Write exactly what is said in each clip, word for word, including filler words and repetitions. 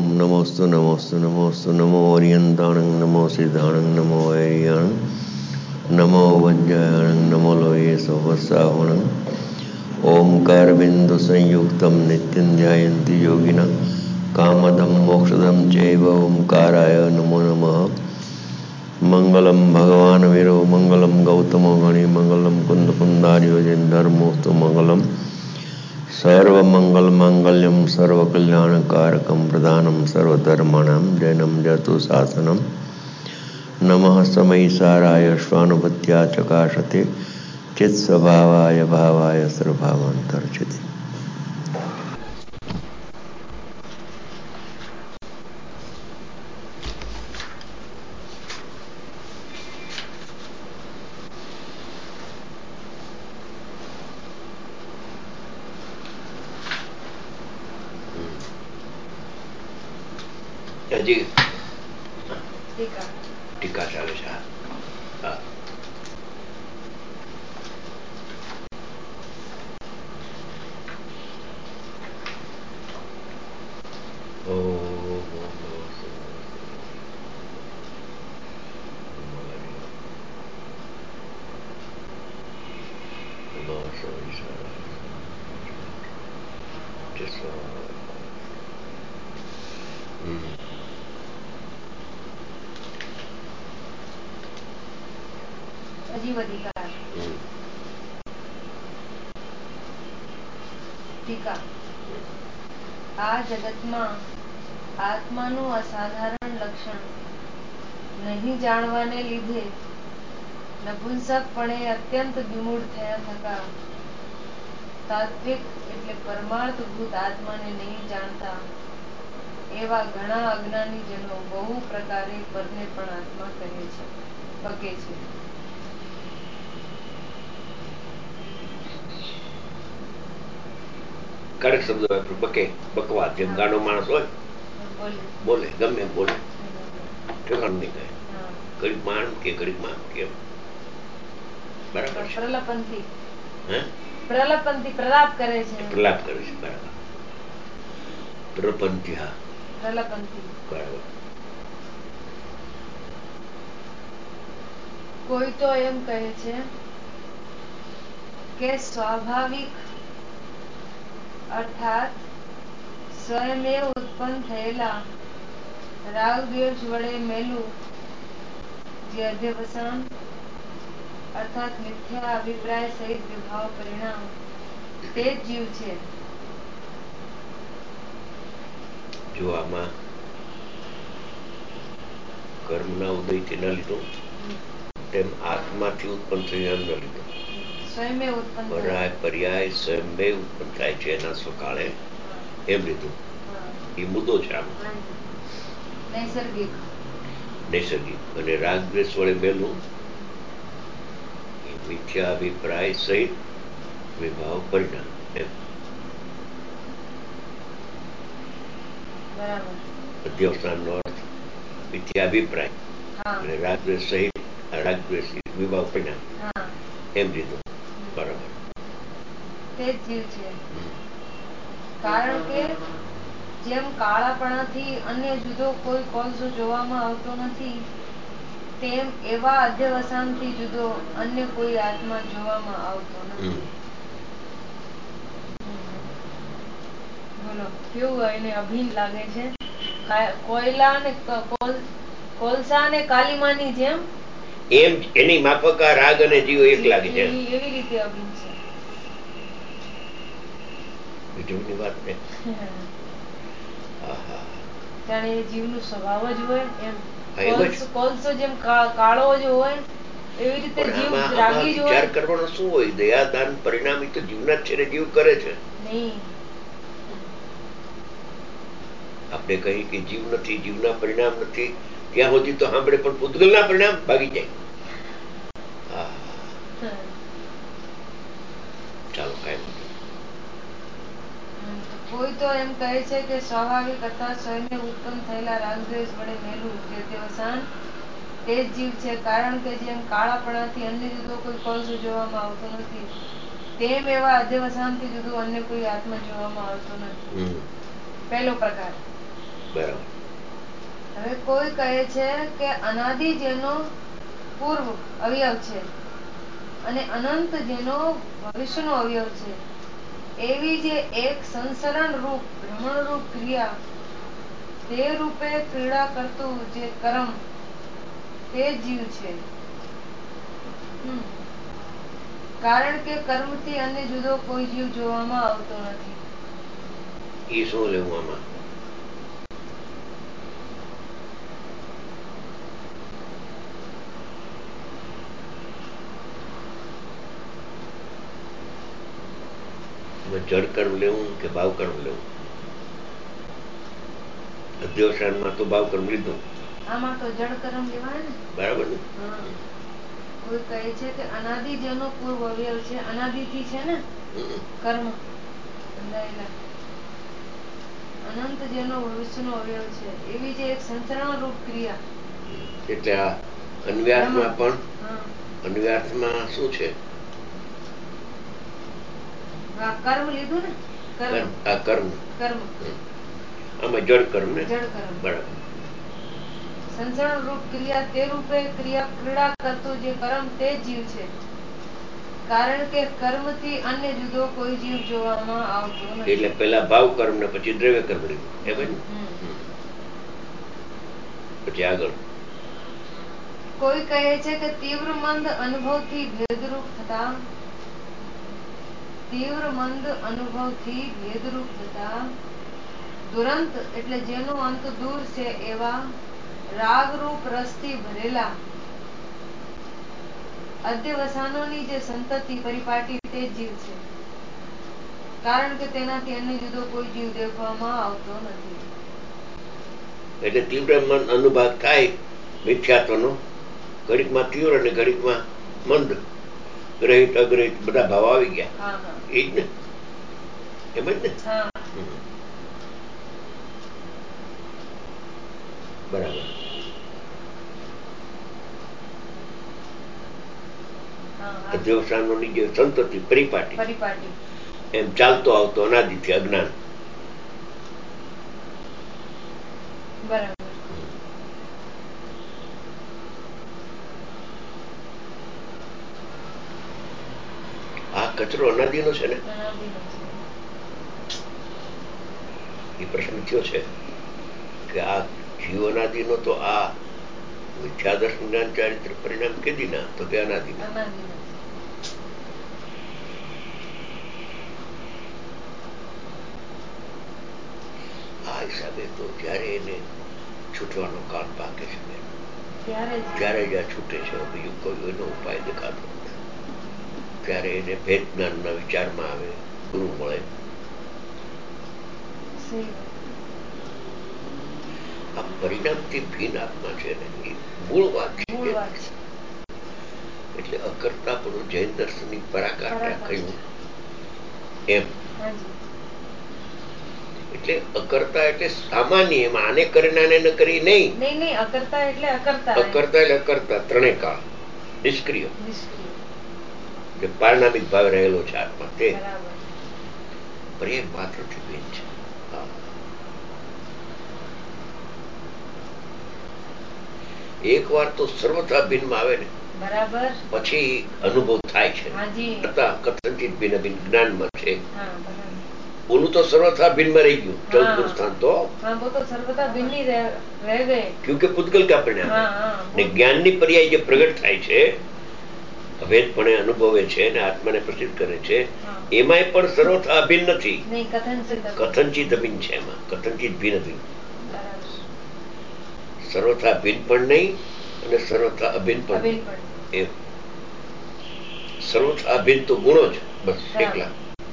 नमोस्तु नमोस्तु नमोस्तु नमो ओरियंताणं नमो सिद्धाणं नमो वैरियाणं नमो वज्रायणं नमो लोये सोवसावणं ओंकार बिंदु संयुक्तं नित्यं ध्यायन्ति योगिनः कामदं मोक्षदं चैव ओंकाराय नमो नमः। मंगलम भगवान वीरो मंगलम गौतमो गणि मंगलम कुंद कुंदार्यो जन धर्मोस्तु मंगलम सर्वमंगल मांगल्यम सर्वकल्याणकारकम प्रधानम सर्वधर्माणां जैनम जतु शासनम नमः समयिसाराय स्वानुभूत्या चकाशते चित्स्वभावाय भावाय सर्वभावांतर्चिते। હજી ટીકા ચાલે છે. હા ટીકા. આ જગતમાં આત્માનું અસાધારણ લક્ષણ નહીં જાણવાને લીધે નપુંસકપણે અત્યંત વિમૂઢ થયા થકા તાત્વિક એટલે પરમાર્થભૂત આત્માને નહીં જાણતા એવા ઘણા અજ્ઞાની જનો બહુ પ્રકારે પરને પણ આત્મા કહે છે, બકે છે. કડક શબ્દ વાપરો. બકે, બકવાદ. જેમ ગાંડો માણસ હોય બોલે, ગમે એમ બોલે, ઠેકાણું નહીં કહે. ઘડીક માં કે ઘડીક માં કેમ બરાબર છે. પ્રલાપંથી હે પ્રલાપંથી પ્રલાપ કરે છે. પ્રલાપ કરે છે. બરાબર. પ્રપંથી. હા પ્રલાપંથી. બરાબર. કોઈ તો એમ કહે છે કે સ્વાભાવિક અર્થાત સ્વયમેવ ઉત્પન્ન થયેલા રાગ દ્વેષ વડે મેલું જે અધ્યવસાન અર્થાત મિથ્યા અભિપ્રાય સહિત વિભાવ પરિણામ તે જ જીવ છે. જો આમાં કર્મના ઉદયથી ન લીધું તેમ આત્માથી ઉત્પન્ન થયું એમ ન લીધું. સ્વયમેવ ઉત્પન્ન પરાય પર્યાય સ્વયંમેવ ઉત્પન્ન થાય છે એના સ્વકાળે એમ લીધું. એ મુદ્દો છે આમ. નૈસર્ગિક નૈસર્ગિક અને રાગ દ્વેષ વડે મેલું એ મિથ્યા અભિપ્રાય સહિત વિભાવ પરિણામ એમ. અધ્યવસાન નો અર્થ મિથ્યા અભિપ્રાય અને રાગ દ્વેષ સહિત રાગ દ્વેષ વિભાવ પરિણામ એમ લીધું. બરાબર. તે જ જીવ છે. કારણ કે જેમ કાળાપણાથી અન્ય જુદો કોઈ કોલસો જોવામાં આવતો નથી તેમ એવા અધ્યવસાનથી જુદો અન્ય કોઈ આત્મા જોવામાં આવતો નથી. બોલો કેવું એને અભિન લાગે છે. કોયલા ને કોલસા ને કાલીમાની જેમ એમ એની માફક આ રાગ અને જીવ એક લાગે છે. એવી રીતે અભિન છે. બીજુની વાત ને જાણે એ જીવનું સ્વભાવ જ હોય એમ. કોલસો જેમ કાળો જ હોય એવી રીતે જીવ રાગી જ હોય. વિચાર કરવાનો શું હોય? દયાદાન પરિણામ તો જીવના જ છે ને જીવ કરે છે. નહીં આપણે કહી કે જીવ નથી, જીવના પરિણામ નથી, ત્યાં સુધી તો સાંભળે પણ પૂતગલના પરિણામ ભાગી જાય. ચાલો કઈ વાંધો. કોઈ તો એમ કહે છે કે સ્વાભાવિક અર્થાત સ્વયંને ઉત્પન્ન થયેલા રાગદ્વેષ વડે મેલું જે અધ્યવસાન તે જ જીવ છે. કારણ કે જેમ કાળાપણાથી અન્ય જુદો કોઈ કોલસો જોવામાં આવતો નથી તેમ એવા અધ્યવસાનથી જુદો અન્ય કોઈ આત્મા જોવામાં આવતો નથી. પહેલો પ્રકાર બરાબર. હવે કોઈ કહે છે કે અનાદિ જેનો પૂર્વ અવયવ છે અને અનંત જેનો ભવિષ્યનો અવયવ છે, એવી જે એક સંસરણ રૂપ ભ્રમણ રૂપ ક્રિયા તે રૂપે ક્રીડા કરતું જે કર્મ તે જીવ છે. હમ. કારણ કે કર્મથી અન્ય જુદો કોઈ જીવ જોવામાં આવતો નથી. એ શું લેવું આમાં? જળ કર્મ લેવું કે ભાવ કર્મ લેવું? અધ્યવસાનમાં તો ભાવ કર્મ લીધું. આમાં તો જળ કર્મ લેવાય ને. બરાબર ને. કોઈ કહે છે કે અનાદિ જેનો પૂર્વ અવયવ છે, અનાદિથી છે ને કર્મ બંધાયેલા, અનંત જેનો ભવિષ્યનો અવયવ છે, એવી જે એક સંચરણ રૂપ ક્રિયા. એટલે આ અન્વ્યાસમાં પણ અન્વ્યાસમાં શું છે? કર્મ લીધું ને. કર્મ. આ કર્મ કર્મ આમાં જળ કર્મ ને. જળ કર્મ બરાબર. સંચરણ રૂપ ક્રિયા તે રૂપે ક્રિયા ક્રીડા કરતું જે કર્મ તે જીવ છે. કારણ કે કર્મથી અન્ય જુદો કોઈ જીવ જોવામાં આવતો નથી. એટલે પેલા ભાવ કર્મ ને પછી દ્રવ્ય કર્મ લીધું એમ જ. પછી આગળ કોઈ કહે છે કે તીવ્ર મંદ અનુભવથી ભેદરૂપ થતા તીવ્ર મંદ અનુભવથી ભેદરૂપ થતા દુરંત એટલે જેનો અંત દૂર છે એવા રાગરૂપ રસથી ભરેલા અધ્યવસાનોની જે સંતતિ પરિપાટી તે જીવ છે. કારણ કે તેનાથી અન્ય જુદો કોઈ જીવ દેખવામાં આવતો નથી. એટલે તીવ્ર મન અનુભાગ થાય મિથ્યાત્વનો, ઘડીકમાં તીવ્ર અને ઘડીકમાં મંદ, ગ્રહિત અગ્રહિત બધા ભાવ આવી ગયા. એ જ ને. એમ જ ને. બરાબર. અધ્યવસાનોની જે સંતતિ પરિપાટી પરિપાટી એમ ચાલતો આવતો અનાદિથી અજ્ઞાન. બરાબર. આ કચરો અનાદિનો છે ને. અનાદિનો છે. એ પ્રશ્ન થયો છે કે આ જીવ અનાદિનો તો આ મિથ્યા દર્શન જ્ઞાન ચારિત્ર પરિણામ કેદી ના તો કે અનાદિનો. અનાદિનો. આ હિસાબે તો જ્યારે એને છૂટવાનો કાળ પાકે છે ત્યારે ત્યારે જ આ છૂટે છે. બીજું કોઈ એનો ઉપાય દેખાતો નથી. ત્યારે એને ભેદ જ્ઞાનના વિચારમાં આવે, ગુરુ મળે. આ પરિણામથી ભિન્ન આત્મા છે ને એ મૂળ વાત છે. એટલે અકર્તાપણું જૈન દર્શનની પરાકાષ્ઠા કહ્યું એમ. એટલે અકર્તા એટલે સામાન્ય, એમાં આને કરીને આને ન કરી નહીં. નહીં નહીં અકર્તા એટલે અકર્તા. અકર્તા એટલે અકર્તા ત્રણેય કાળ નિષ્ક્રિય. નિષ્ક્રિય. જે પારણામિક ભાવ રહેલો છે આત્મા તે. બરાબર. પ્રેમ માત્રથી ભિન્ન છે. એક વાર તો સર્વથા ભિન્નમાં આવે ને બરાબર પછી અનુભવ થાય છે. કથનચિત ભિન્ન ભિન્ન જ્ઞાનમાં છે. ઓલું તો સર્વથા ભિન્નમાં રહી ગયું. ચૌદ ગુણ સ્થાન તો ક્યોંકि પૂતગલ કા પરિણામ ને જ્ઞાનની પર્યાય જે પ્રગટ થાય છે, અભેદપણે અનુભવે છે અને આત્માને પ્રસિદ્ધ કરે છે, એમાંય પણ સર્વથા અભિન્ન નથી. કથનચિત અભિન્ન છે. એમાં કથનચિત ભિન્ન ભિન્ન. સર્વથા ભિન્ન પણ નહીં અને સર્વથા અભિન્ન પણ એમ. સર્વથા અભિન્ન તો ગુણો જ બસ એકલા.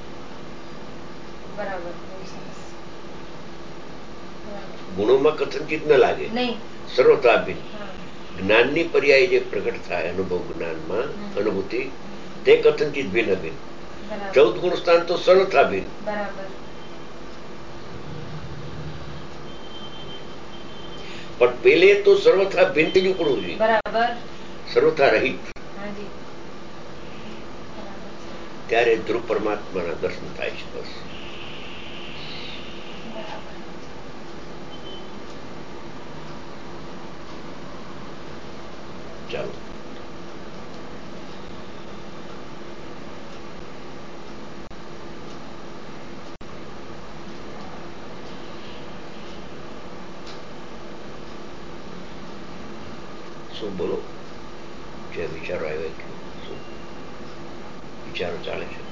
ગુણોમાં કથનચિત ન લાગે. સર્વથા અભિન્ન. જ્ઞાનની પર્યાય જે પ્રગટ થાય અનુભવ જ્ઞાનમાં અનુભૂતિ તે કથનચિત ભિન્ન ભિન્ન. ચૌદ ગુણ સ્થાન તો સર્વથા ભિન્ન. પણ પેલે તો સર્વથા ભિન્ન જ ઉપડવું જોઈએ. સર્વથા રહિત. ત્યારે ધ્રુવ પરમાત્માના દર્શન થાય છે. બસ ચાલો. શું બોલો? જે વિચારો આવ્યા શું વિચારો ચાલે છે?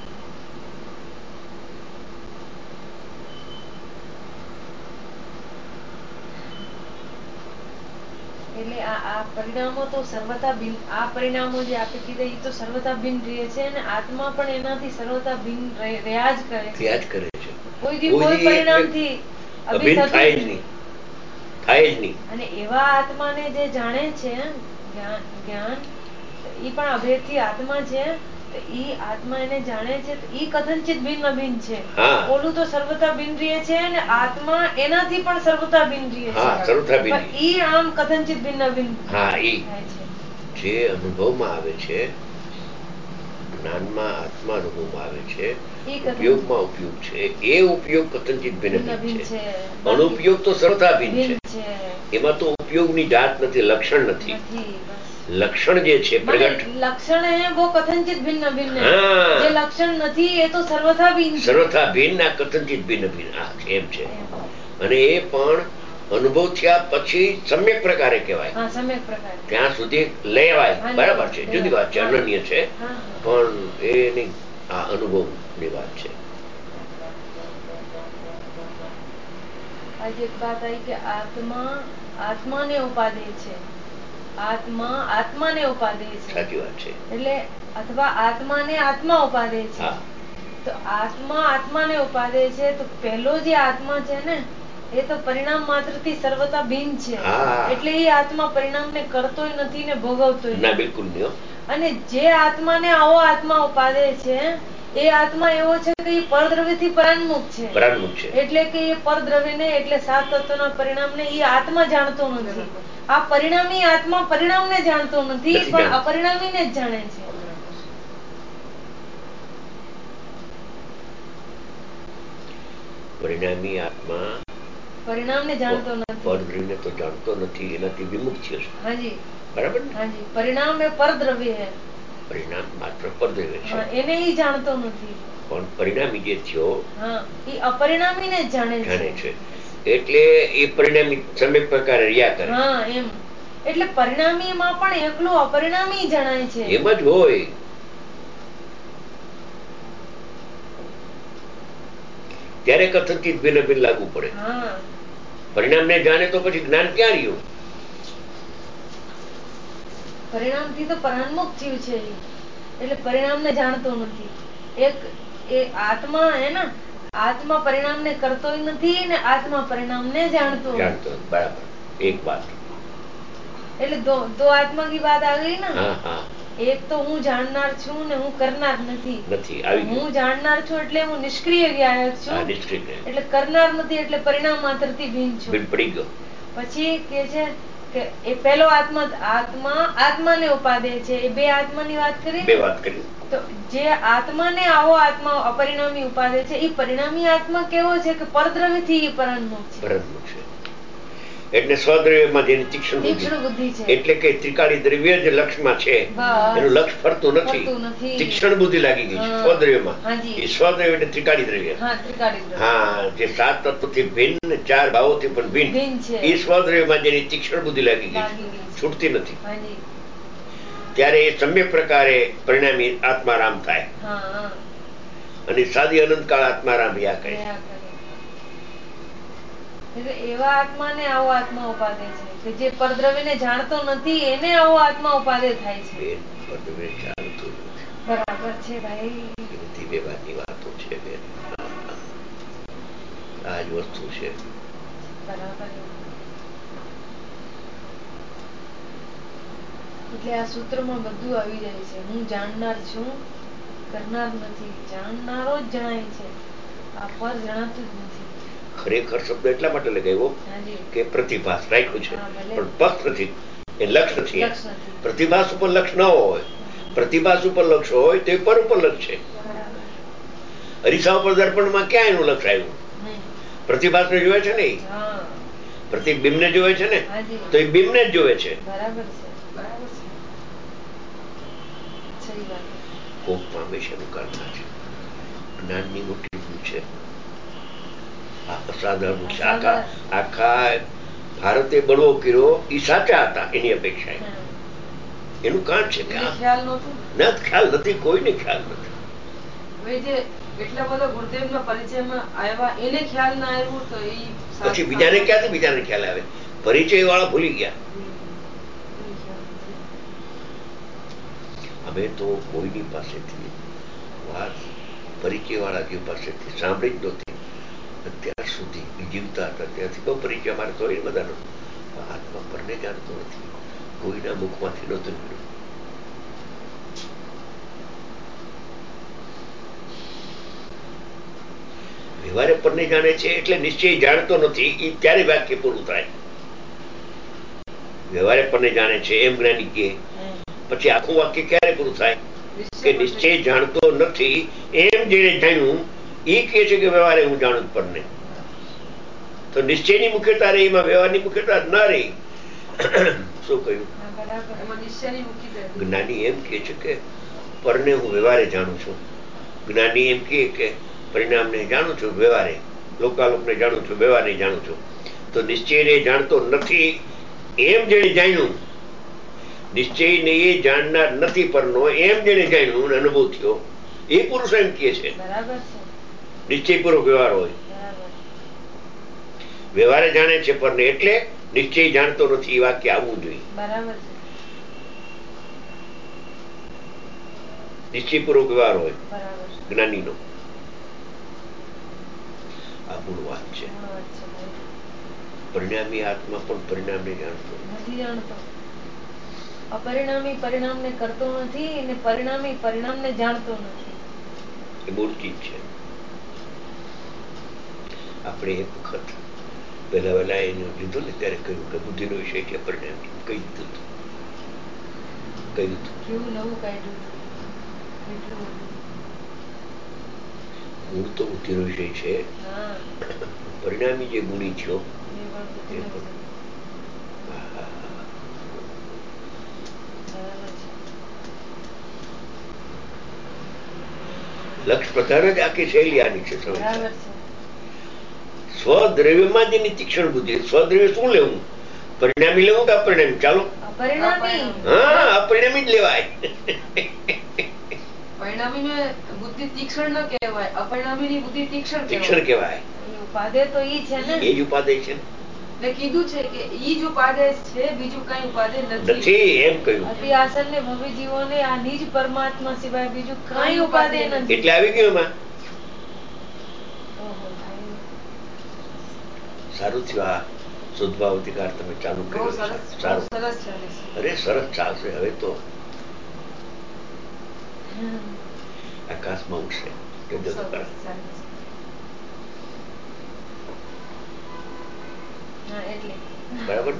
એટલે આ આ પરિણામો તો સર્વથા ભિન્ન, આ પરિણામો જે આપે કીધા એ તો સર્વથા ભિન્ન રહે છે અને આત્મા પણ એનાથી સર્વથા ભિન્ન રહ્યા જ કરે છે. રહ્યા જ કરે છે. કોઈ દી કોઈ પરિણામથી અભિન્ન થાય જ નહીં, થાય જ નહીં. અને એવા આત્માને જે જાણે છે જ્ઞાન જ્ઞાન ઈ પણ અભેદથી આત્મા છે, તો ઈ આત્મા એને જાણે છે તો ઈ કથનચિત ભિન્ન અભિન્ન છે. ઓલું તો સર્વથા ભિન્ન રહે છે અને આત્મા એનાથી પણ સર્વથા ભિન્ન રહે છે. હા, સર્વથા ભિન્ન. પણ ઈ આમ કથનચિત ભિન્ન અભિન્ન હા, ઈ થાય છે. જે અનુભવમાં આવે છે, જ્ઞાનમાં આત્મા અનુભવમાં આવે છે, ઉપયોગમાં ઉપયોગ છે, એ ઉપયોગ કથનચિત ભિન્ન ભિન્ન છે. અનુપયોગ તો સર્વથા ભિન્ન છે. એમાં તો ઉપયોગની જાત નથી, લક્ષણ નથી. લક્ષણ જે છે પ્રગટ, લક્ષણ હે વો કથનચિત ભિન્ન ભિન્ન હે. જે લક્ષણ નથી એ તો સર્વથા ભિન્ન છે. સર્વથા ભિન્ન, આ કથનચિત ભિન્ન ભિન્ન. આ એમ છે. અને એ પણ અનુભવ થયા પછી સમ્યક પ્રકારે કહેવાય. હા, સમ્યક પ્રકારે. ત્યાં સુધી લેવાય, બરાબર છે, જુદી વાત છે, અનન્ય છે, પણ એ નહીં, આ અનુભવની વાત છે. આજે એક વાત આવી કે આત્મા આત્માને ઉપાદે છે. આત્મા આત્માને ઉપાદે છે. સાચી વાત છે. એટલે અથવા આત્માને આત્મા ઉપાદે છે. તો આત્મા આત્માને ઉપાદે છે તો પહેલો જે આત્મા છે ને એ તો પરિણામ માત્ર થી સર્વથા ભિન્ન છે. એટલે એ આત્મા પરિણામને કરતોય નથી ને ભોગવતોય ના, બિલકુલ નહીં. અને જે આત્માને આવો આત્મા ઉપાદે છે એ આત્મા એવો છે કે એ પરદ્રવ્ય થી પરાન્મુખ છે. પરાન્મુખ છે. એટલે કે એ પરદ્રવ્ય ને એટલે સાત તત્વના પરિણામને એ આત્મા જાણતો નથી. આ પરિણામી આત્મા પરિણામને જાણતો નથી, પણ અપરિણામીને જ જાણે છે. પરિણામી આત્મા પરિણામને જાણતો નથી, પરદ્રવ્યને તો જાણતો નથી, એનાથી વિમુખ છે. હાજી, બરાબર ને? હાજી. પરિણામ એ પરદ્રવ્ય હે. પરિણામ માત્ર પરદ્રવ્ય છે. એને ઈ જાણતો નથી. પણ પરિણામી જે થયો, હા, ઈ અપરિણામીને જ જાણે છે. જાણે છે. એટલે એ પરિણામી સમ્યક પ્રકારે રહ્યા કરે. હા, એમ. એટલે પરિણામીમાં પણ એકલું અપરિણામી જણાય છે. એમ જ હોય. ત્યારે કથનચિત ભિન્ન ભિન્ન લાગુ પડે. પરિણામને જાણે તો પછી જ્ઞાન ક્યાં રહ્યું? પરિણામથી તો પરાન્મુખ થયું છે, એટલે પરિણામને જાણતો નથી. એક એ આત્મા હે ને, આત્મા પરિણામને કરતોય નથી ને આત્મા પરિણામને જાણતો જાણતો બરાબર. એક વાત એટલે દો દો આત્મા की बात आ गई ना. હા, હા. એક તો હું જાણનાર છું ને હું કરનાર નથી. નથી આવી ગયું. હું જાણનાર છું એટલે હું નિષ્ક્રિય જ્ઞાયક છું. હા, નિષ્ક્રિય. એટલે કરનાર નથી એટલે પરિણામ માત્રથી ભિન્ન છું. ભિન્ન પડી ગયો. પછી કે છે કે એ પેલો આત્મા આત્મા આત્માને ઉપાદે છે. એ બે આત્માની વાત કરી. બે વાત કરી. તો જે આત્માને આવો આત્મા અપરિણામી ઉપાદે છે એ પરિણામી આત્મા કેવો છે કે પરદ્રવ્યથી એ પરાન્મુખ છે. પરાન્મુખ છે. એટલે સ્વદ્રવ્યમાં જેની તીક્ષ્ણ બુદ્ધિ છે. એટલે કે ત્રિકાળી દ્રવ્ય જે લક્ષમાં છે એનું લક્ષ ફરતું નથી. તીક્ષ્ણ બુદ્ધિ લાગી ગઈ છે સ્વદ્રવ્યમાં. એ સ્વદ્રવ્ય એટલે ત્રિકાળી દ્રવ્ય. હા, જે સાત તત્વથી ભિન્ન, ચાર ભાવોથી પણ ભિન્ન, એ સ્વદ્રવ્યમાં જેની તીક્ષ્ણ બુદ્ધિ લાગી ગઈ છે, છૂટતી નથી. ત્યારે એ સમ્યક પ્રકારે પરિણામી આત્મારામ થાય. અને સાદી અનંતકાળ આત્મારામ રહ્યા કરે. એટલે એવા આત્માને આવો આત્મા ઉપાદે છે કે જે પરદ્રવ્યને જાણતો નથી એને આવો આત્મા ઉપાદે થાય છે. બેન, પરદ્રવ્ય જાણતો નથી. બરાબર છે ભાઈ. એની વ્યવહારની વાતો છે બેન. આ જ વસ્તુ છે. બરાબર. એટલે આ સૂત્રમાં બધું આવી જાય છે. હું જાણનાર છું, કરનાર નથી. જાણનારો જ જણાય છે, આ પર જણાતું જ નથી. ખરેખર શબ્દ એટલા માટે લગાવ્યો કે પ્રતિભાસ રાખ્યું છે, પણ પક્ષ નથી, એ લક્ષ નથી. પ્રતિભાસ ઉપર લક્ષ ન હોય, પ્રતિભાસ ઉપર લક્ષ હોય તો એ પર ઉપર લક્ષ છે. અરીસા ઉપર દર્પણમાં ક્યાં એનું લક્ષ આવ્યું? પ્રતિભાસ ને જોવે છે ને, પ્રતિબિંબ ને જોવે છે ને, તો એ બિંબ ને જ જોવે છે. કોકમાં હંમેશાનું કારણા છે. જ્ઞાનની મોટી ભૂલ છે. આ અસાધારણ છે. આખા આખા ભારતે બળવો કર્યો એ સાચા હતા એની અપેક્ષા. એનું કારણ છે કે ખ્યાલ નથી, કોઈને ખ્યાલ નથી. એટલા બધા ગુરુદેવના પરિચયમાં આવ્યા એને ખ્યાલ ના આવ્યું તો એ પછી બીજાને ક્યાંથી બીજાને ખ્યાલ આવે? પરિચય વાળા ભૂલી ગયા. અમે તો કોઈની પાસેથી વાત પરિચય વાળા જે પાસેથી સાંભળી જ નહોતી. અત્યાર સુધી જીવતા હતા ત્યાંથી બહુ પરિચય અમારે તો હોય બધાનો. આત્મા પરને જાણતો નથી, કોઈના મુખમાંથી નહોતું મળ્યું. વ્યવહારે પરને જાણે છે એટલે નિશ્ચય જાણતો નથી, એ ત્યારે વાક્ય પૂરું થાય. વ્યવહારે પરને જાણે છે એમ જ્ઞાની કહે, પછી આખું વાક્ય ક્યારે પૂરું થાય? કે નિશ્ચય જાણતો નથી એમ જેને જાણ્યું એ કહે છે કે વ્યવહારે હું જાણું પરને. તો નિશ્ચયની મુખ્યતા રહી, એમાં વ્યવહારની મુખ્યતા ના રહી. શું કહ્યું? જ્ઞાની એમ કહે છે કે પરને હું વ્યવહારે જાણું છું. જ્ઞાની એમ કહે કે પરિણામને જાણું છું વ્યવહારે, લોકાલોકને જાણું છું વ્યવહારને જાણું છું. તો નિશ્ચયને જાણતો નથી એમ જેને જાણ્યું, નિશ્ચયને એ જાણનાર નથી પરનો એમ જેને જાણ્યું અનુભવ થયો એ પુરુષ એમ કહે છે નિશ્ચયપૂર્વક વ્યવહાર હોય. વ્યવહારે જાણે છે પરને એટલે નિશ્ચય જાણતો નથી, એ વાક્ય આવવું જોઈએ. નિશ્ચયપૂર્વક વ્યવહાર હોય જ્ઞાનીનો. આ મૂળ વાત છે. પરિણામી આત્મા પણ પરિણામને જાણતો નથી જાણતો. અપરિણામી પરિણામને કરતો નથી અને પરિણામી પરિણામને જાણતો નથી. એ મૂળ ચીજ છે. આપણે એક વખત પહેલા વહેલા એને લીધું ને ત્યારે કહ્યું કે બુદ્ધિનો વિષય છે પરિણામી. કહી દીધું હતું. કહ્યું હતું કેવું નવું કાઢ્યું. મૂળ તો બુદ્ધિનો વિષય છે, પરિણામી જે ગુણી છો લક્ષ પ્રધાન જ આખી શૈલી આની છે. સ્વદ્રવ્યમાં જેની તીક્ષ્ણ બુદ્ધિ, સ્વદ્રવ્ય શું લેવું? પરિણામી લેવું કે અપરિણામી? ચાલો હા, અપરિણામી જ લેવાય. પરિણામીને બુદ્ધિ તીક્ષ્ણ ન કહેવાય, અપરિણામીની બુદ્ધિ તીક્ષ્ણ તીક્ષ્ણ કહેવાય. ઉપાદેય તો ઈ છે ને, એ જ ઉપાદેય છે. એટલે કીધું છે કે ઈ જ ઉપાદેય છે, બીજું કઈ ઉપાદેય નથી એમ કહ્યું. અતિ આસન ને ભવી જીવોને આ નિજ પરમાત્મા સિવાય બીજું કઈ ઉપાદેય નથી. એટલે આવી ગયું એમાં. સારું થયું આ શુદ્ધભાવતિકાર તમે ચાલુ કર્યો. સારું, અરે સરસ ચાલશે હવે તો. આકાશમાં ઉઠશે. બરાબર.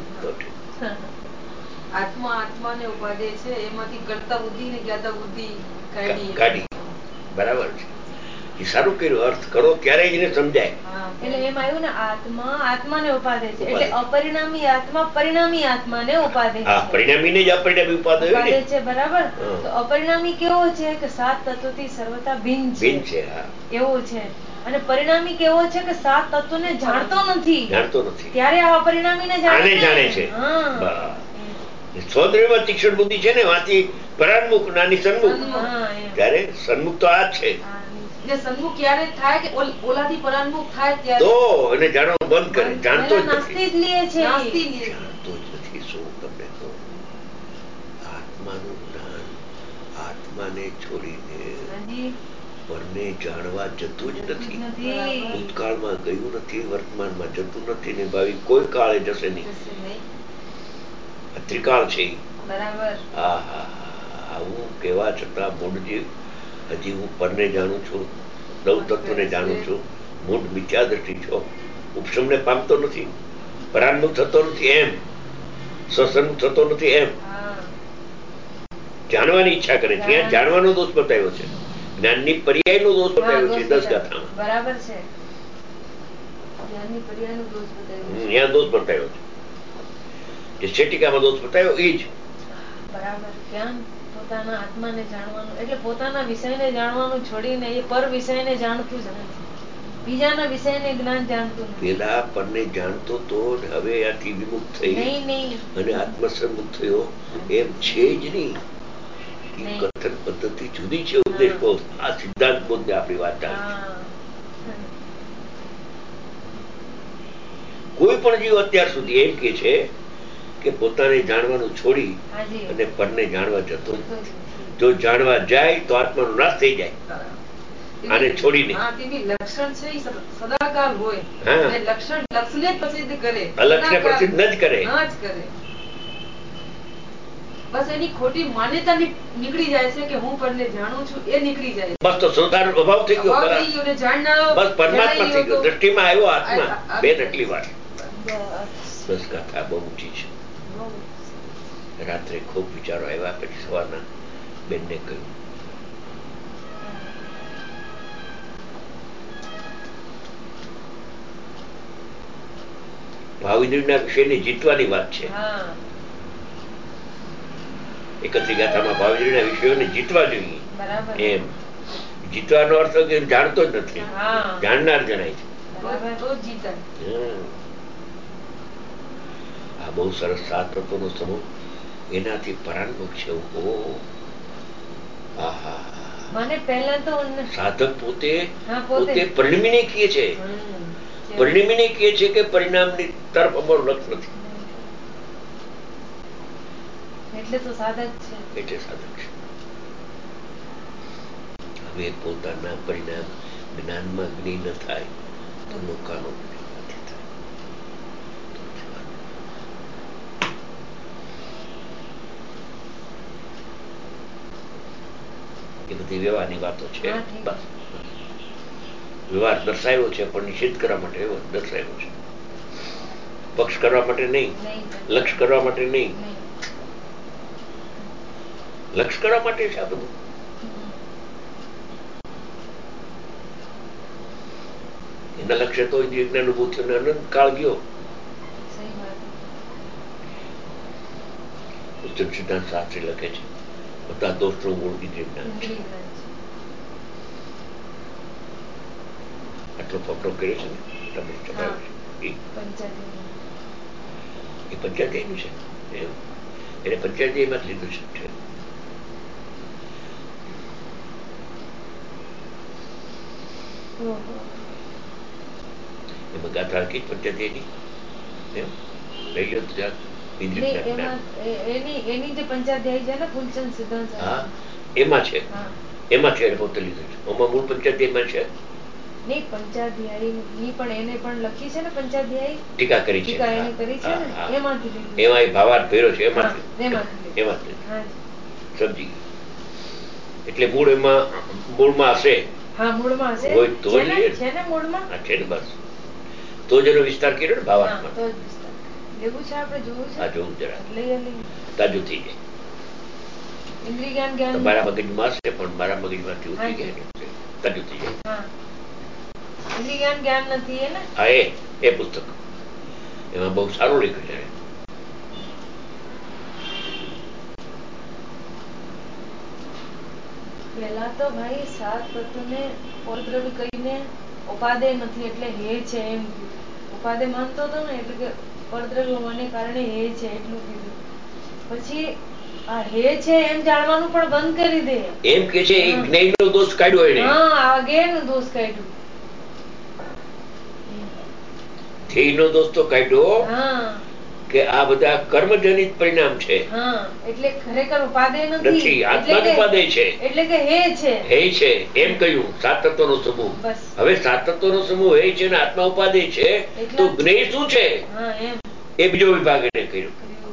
આત્મા આત્મા ને ઉપાદેય છે, એમાંથી કર્તા બુદ્ધિ ને જ્ઞાતા બુદ્ધિ કાઢી. બરાબર છે. એ સારું કર્યું. અર્થ કરો ત્યારે એને સમજાય. એટલે એમ આવ્યું ને આત્મા આત્માને ઉપાદેય છે એટલે અપરિણામી આત્મા પરિણામી આત્માને ઉપાદેય છે. પરિણામીને જ અપરિણામી ઉપાદેય છે. બરાબર. તો અપરિણામી કેવો છે કે સાત તત્વોથી સર્વતા ભિન્ન છે, એવો છે. અને પરિણામી કેવો છે કે સાત તત્વોને જાણતો નથી. જાણતો નથી. ત્યારે આ અપરિણામીને જાણે છે. સ્વદ્રવ્યમાં તીક્ષ્ણ બુદ્ધિ છે ને, વાંચી પરાન્મુખ નાની સન્મુખ. ત્યારે સન્મુખ તો આ જ છે. સન્મુખ ક્યારે થાય કે ઓલાથી પરાન્મુખ થાય ત્યારે તો એને જાણવાનું બંધ કરે. જાણતો જ નાસ્તી જ લે છે. જાણતો જ નથી. શું તમને કહું, આત્માનું જ્ઞાન આત્માને છોડીને પરને જાણવા જતું જ નથી. ભૂતકાળમાં ગયું નથી, વર્તમાનમાં જતું નથી ને ભાવિ કોઈ કાળે જશે નહીં. ત્રિકાળ છે. બરાબર. હા હા આવું કહેવા છતાં મૂળજી હજી હું પરને જાણું છું, નવ તત્વને જાણું છું. મૂળ મિથ્યા દ્રષ્ટિ છો, ઉપશમને પામતો નથી, પરાન્મુખ થતો નથી એમ, સત્સંગ થતો નથી એમ. જાણવાની ઈચ્છા કરે છે. ત્યાં જાણવાનો દોષ બતાવ્યો છે. જ્ઞાનની પર્યાયનો દોષ બતાવ્યો છે દસ ગાથામાં. બરાબર છે. જ્ઞાનની પર્યાયનો દોષ બતાવ્યો છે. ત્યાં દોષ બતાવ્યો છે. જે શેટિકામાં દોષ બતાવ્યો એ જ. બરાબર. જ્ઞાન તો પોતાના આત્માને જાણવાનું એટલે પોતાના વિષયને જાણવાનું છોડીને એ પર વિષયને જાણતું જ નથી, બીજાના વિષયને જ્ઞાન જાણતું નથી. પેલા પરને જાણતો તો હવે આથી વિમુખ થઈ નહીં નહીં અને આત્મસન્મુખ થયો એમ છે જ નહીં. કથન પદ્ધતિ જુદી છે. ઉપદેશ બોધ આ સિદ્ધાંત બોધ આપણી વાત ચાલે છે. કોઈ પણ જીવ અત્યાર સુધી એમ કે છે કે પોતાને જાણવાનું છોડી અને પરને જાણવા જતો જો જાણવા જાય તો આત્માનો નાશ થઈ જાય. આને છોડીને લક્ષણ છે સદાકાળ હોય, લક્ષણ લક્ષને પ્રસિદ્ધ કરે, અલક્ષને પ્રસિદ્ધ ન જ કરે. બસ એની ખોટી માન્યતા નીકળી જાય છે કે હું પરને જાણું છું, એ નીકળી જાય. બસ તો સંસારનો અભાવ થઈ ગયો. બસ પરમાત્મા થઈ ગયો, દ્રષ્ટિમાં આવ્યો આત્મા. બે તકલી વાર બસ કથા બહુ ઊંચી છે. રાત્રે ખૂબ વિચારો આવ્યા. પછી સવારના બેનને કહ્યું ભાવિદ્રીના વિષયને જીતવાની વાત છે. એકત્રી ગાથામાં ભાવિદ્રીના વિષયોને જીતવા જોઈએ. એમ જીતવાનો અર્થ કે જાણતો જ નથી, જાણનાર જણાય છે. આ બહુ સરસ સાત તત્વોનો સમૂહ, એનાથી પરાન્મુખ છે. મને પહેલા તો સાધક પોતે પોતે પરિણમીને કહે છે, પરિણમીને કહે છે કે પરિણામની તરફ અમારું લક્ષ નથી. એટલે તો સાધક છે. એટલે સાધક છે. હવે પોતાના પરિણામ જ્ઞાનમાં જ્ઞેય ન થાય તો લોકાનો નથી થાય. એ બધી વ્યવહારની વાતો છે. બસ વ્યવહાર દર્શાવ્યો છે પણ નિષેધ કરવા માટે એવો દર્શાવ્યો છે. પક્ષ કરવા માટે નહીં, લક્ષ કરવા માટે નહીં. લક્ષ કરવા માટે છે આ બધું. એના લક્ષ્ય તો ઇન્દ્રિયની અનુભૂતિનો અનંત કાળ ગયો. ઉત્તમ સિદ્ધાંત શાસ્ત્રી લખે છે બધા દોષનું મૂળ ઇન્દ્રિય જ્ઞાન છે. આટલો ફકરો કર્યો છે ને તમે ચપાવ્યો છે એ પંચાધ્યાયનું છે. એને પંચાધ્યાયમાં જ લીધું છે. એમાં ગાથા રાખી પંચાધ્યાયની એમ લઈ લો ત્યાં એની જે પંચાધ્યાય છે ને ફૂલચંદ સિદ્ધાંત, હા એમાં છે, એમાં છે. પોતે લીધું છે. આમાં મૂળ પંચાધ્યાયમાં છે નહીં. પંચાધ્યાય ની પણ એને પણ લખી છે ને પંચાધ્યાય, ટીકા કરી છે. ટીકા એને કરી છે ને એમાંથી લીધું. એમાં ભાવાર્થ કર્યો છે એમાંથી એમાંથી સમજી ગયું. એટલે મૂળ એમાં મૂળમાં હશે. હા મૂળમાં હશે. હોય તો જ છે ને મૂળમાં. હા છે ને બસ તો જ એનો વિસ્તાર કર્યો ને ભાવાર્થમાં. તો જ વિસ્તાર લેવું છે આપણે જોવું છે. આ જોવું જરા લઈએ લઈએ તાજું થઈ જાય. ઇન્દ્રિય જ્ઞાન જ્ઞાન તમારા મગજમાં હશે પણ મારા મગજમાંથી ઉતરી ગયા તાજું થઈ જાય. હા ઇન્દ્રિય જ્ઞાન જ્ઞાન નથી એ ને. હા એ એ પુસ્તક એમાં બહુ સારું લખ્યું છે. પેલા તો ભાઈ સાત તત્વને પરદ્રવ્ય કહીને ઉપાદેય નથી એટલે હે છે એમ કીધું. ઉપાદેય માનતો હતો ને એટલે કે પરદ્રવ્ય હોવાને કારણે હે છે એટલું કીધું. પછી આ હે છે એમ જાણવાનું પણ બંધ કરી દે. એમ કે છે એ જ્ઞેયનો દોષ કાઢ્યો એને. હા આ જ્ઞેયનો દોષ કાઢ્યો. ધ્યેયનો દોષ તો કાઢ્યો કે આ બધા કર્મજનિત પરિણામ છે. હા એટલે ખરેખર ઉપાદેય નથી. નથી આત્માનું ઉપાદેય છે. એટલે કે હે છે. હે છે એમ કહ્યું સાત તત્વનો સમૂહ. હવે સાત તત્વનો સમૂહ હે છે ને આત્મા ઉપાદેય છે તો જ્ઞેય શું છે એ બીજો વિભાગ એને કર્યો.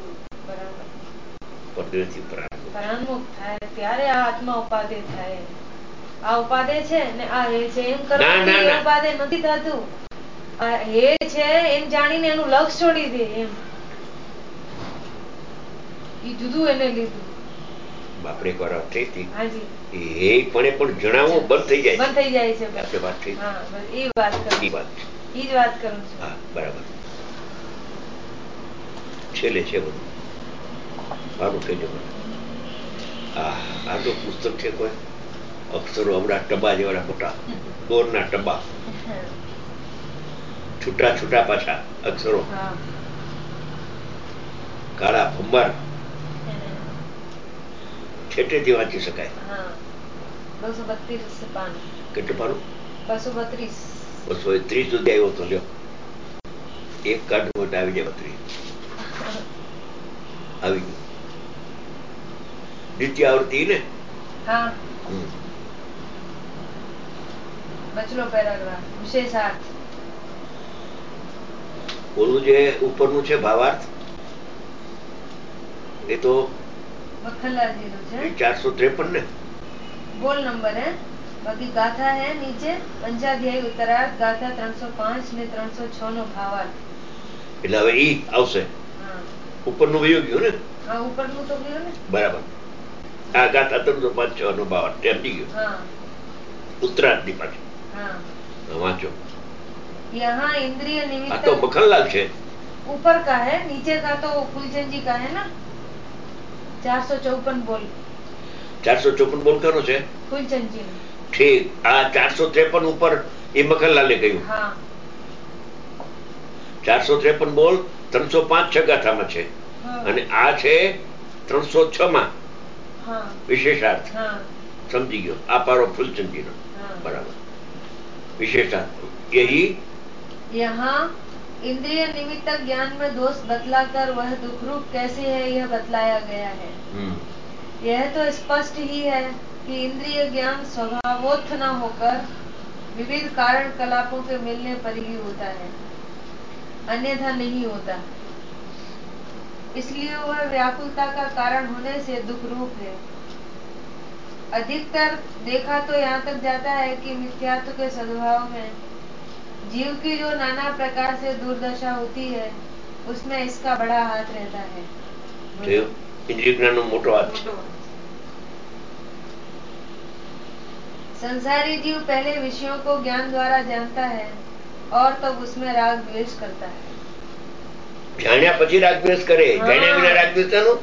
પદ્ધતિ પરાન્મુખ થાય ત્યારે આ આત્મા ઉપાદેય થાય. આ ઉપાદેય છે ને આ હે છે એમ કરવાથી ઉપાદેય નથી થતું. આ હે છે એમ જાણીને એનું લક્ષ છોડી દે એમ. ઈ જુદું એને લીધું. આપણે એક વાર થઈ હતી એ પણ પણ જણાવવું બંધ થઈ જાય બંધ થઈ જાય છે. આપણે વાત થઈ. હા બસ ઈ વાત કરું. ઈ વાત ઈ જ વાત કરું છું. હા બરાબર. છેલ્લે છે બધું સારું થઈ જવાનું. આ તો પુસ્તક છે કોઈ અક્ષરો આવડા ટબા જેવાડા મોટા બોરના ટબા છૂટા છૂટા પાછા અક્ષરો કાળા ભંબાર છેટેથી વાંચી શકાય. બસો બત્રીસ પાન. કેટલું પાનું? બસો બત્રીસ. બસો ત્રીસ સુધી આવ્યો તો લ્યો એક કાઢવું એટલે આવી જાય બત્રીસ આવી ગયું. દ્વિતીય આવૃત્તિ ને? હા. બચલો પેરાગ્રાફ વિશેષાર્થ. ઓલું જે ઉપરનું છે ભાવાર્થ એ તો મખનલાલજીનું છે. ચારસો ત્રેપન ને બોલ નંબર હે. બાકી ગાથા હે નીચે પંચાધ્યાય ઉત્તરાર્ધ ગાથા ત્રણસો પાંચ ને ત્રણસો છ નો ભાવાર્થ. એટલે હવે ઈ આવશે. ઉપરનું વયું ગયું ને? હા ઉપરનું તો ગયું ને. બરાબર. આ ગાથા ત્રણસો પાંચ છ નો ભાવાર્થ સમજી ગયો. હા. ઉત્તરાર્ધ ની પાછી. હા. વાંચો. यहाँ इंद्रिय निमित्त. આ તો મખનલાલ છે. ऊपर का है नीचे का तो फूलचंद जी का है ना. चार सौ चौपन बोल. ચારસો ચોપન બોલ કરો છે ફૂલચંદ જી. ઠીક. આ ચારસો ત્રેપન ઉપર એ મખનલાલે કહ્યું. હા. ચારસો ત્રેપન બોલ ત્રણસો પાંચ છ ગાથામાં છે અને આ છે ત્રણસો છ માં વિશેષાર્થ. સમજી ગયો. આ પારો ફૂલચંદજી નો. બરાબર. विशेषार्थ यही यहाँ इंद्रिय निमित्त ज्ञान में दोष बतलाकर वह दुख रूप कैसे है यह बतलाया गया है. यह तो स्पष्ट ही है कि इंद्रिय ज्ञान स्वभावोत्थ न होकर विविध कारण कलापों के मिलने पर ही होता है, अन्यथा नहीं होता. इसलिए वह व्याकुलता का कारण होने से दुख रूप है. अधिकतर देखा तो यहाँ तक जाता है कि मिथ्यात्व के सद्भाव में जीव की जो नाना प्रकार से दुर्दशा होती है उसमें इसका बड़ा हाथ रहता है. मोटो हाथ. संसारी जीव पहले विषयों को ज्ञान द्वारा जानता है और तब उसमें राग द्वेष करता है. जाण्या પછી રાગ દ્વેષ કરે. જાણ્યા વિના રાગ દ્વેષ નો.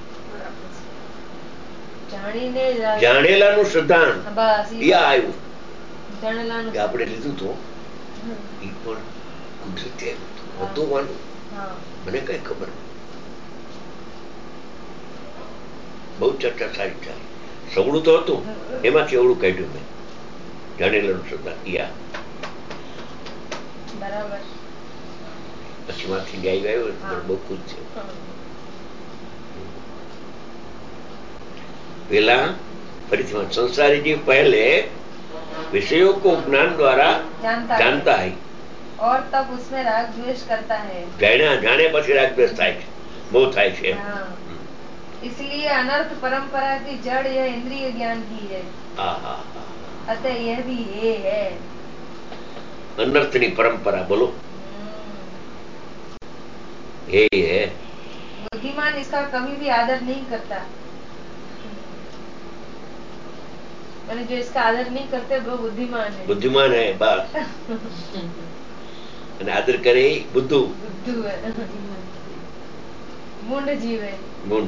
જાણીને જાણેલાનું શ્રદ્ધાન બસ યા આવ્યું. જાણેલાનું આપણે લીધું તો ઈ પણ કુદરતી હતું વાનું. મને કઈ ખબર બહુ ચર્ચા સારી ચાલી. સવળું તો હતું એમાંથી અવળું કાઢ્યું મેં. જાણેલાનું શ્રદ્ધાન યા બરાબર. પછી માંથી ન્યાય આવ્યો બહુ ખુશ છે. પેલા ફરીથી संसारी जीव पहले विषयों को ज्ञान द्वारा जानता, जानता है और तब उसमें राग द्वेष करता है. जाने जाने પછી રાગ દ્વેષ થાય છે, મોહ થાય છે. इसलिए अनर्थ परंपरा की जड़ यह इंद्रिय ज्ञान ही है. अतः यह भी ये है. अनर्थनी परंपरा बोलो ये है. बुद्धिमान इसका कभी भी आदर नहीं करता. मैंने जो इसका आदर नहीं करते वो बुद्धिमान है. बुद्धिमान है बस. અને આદર કરે બુદ્ધુ. બુદ્ધુ है. મૂંડ જીવ है. મૂંડ.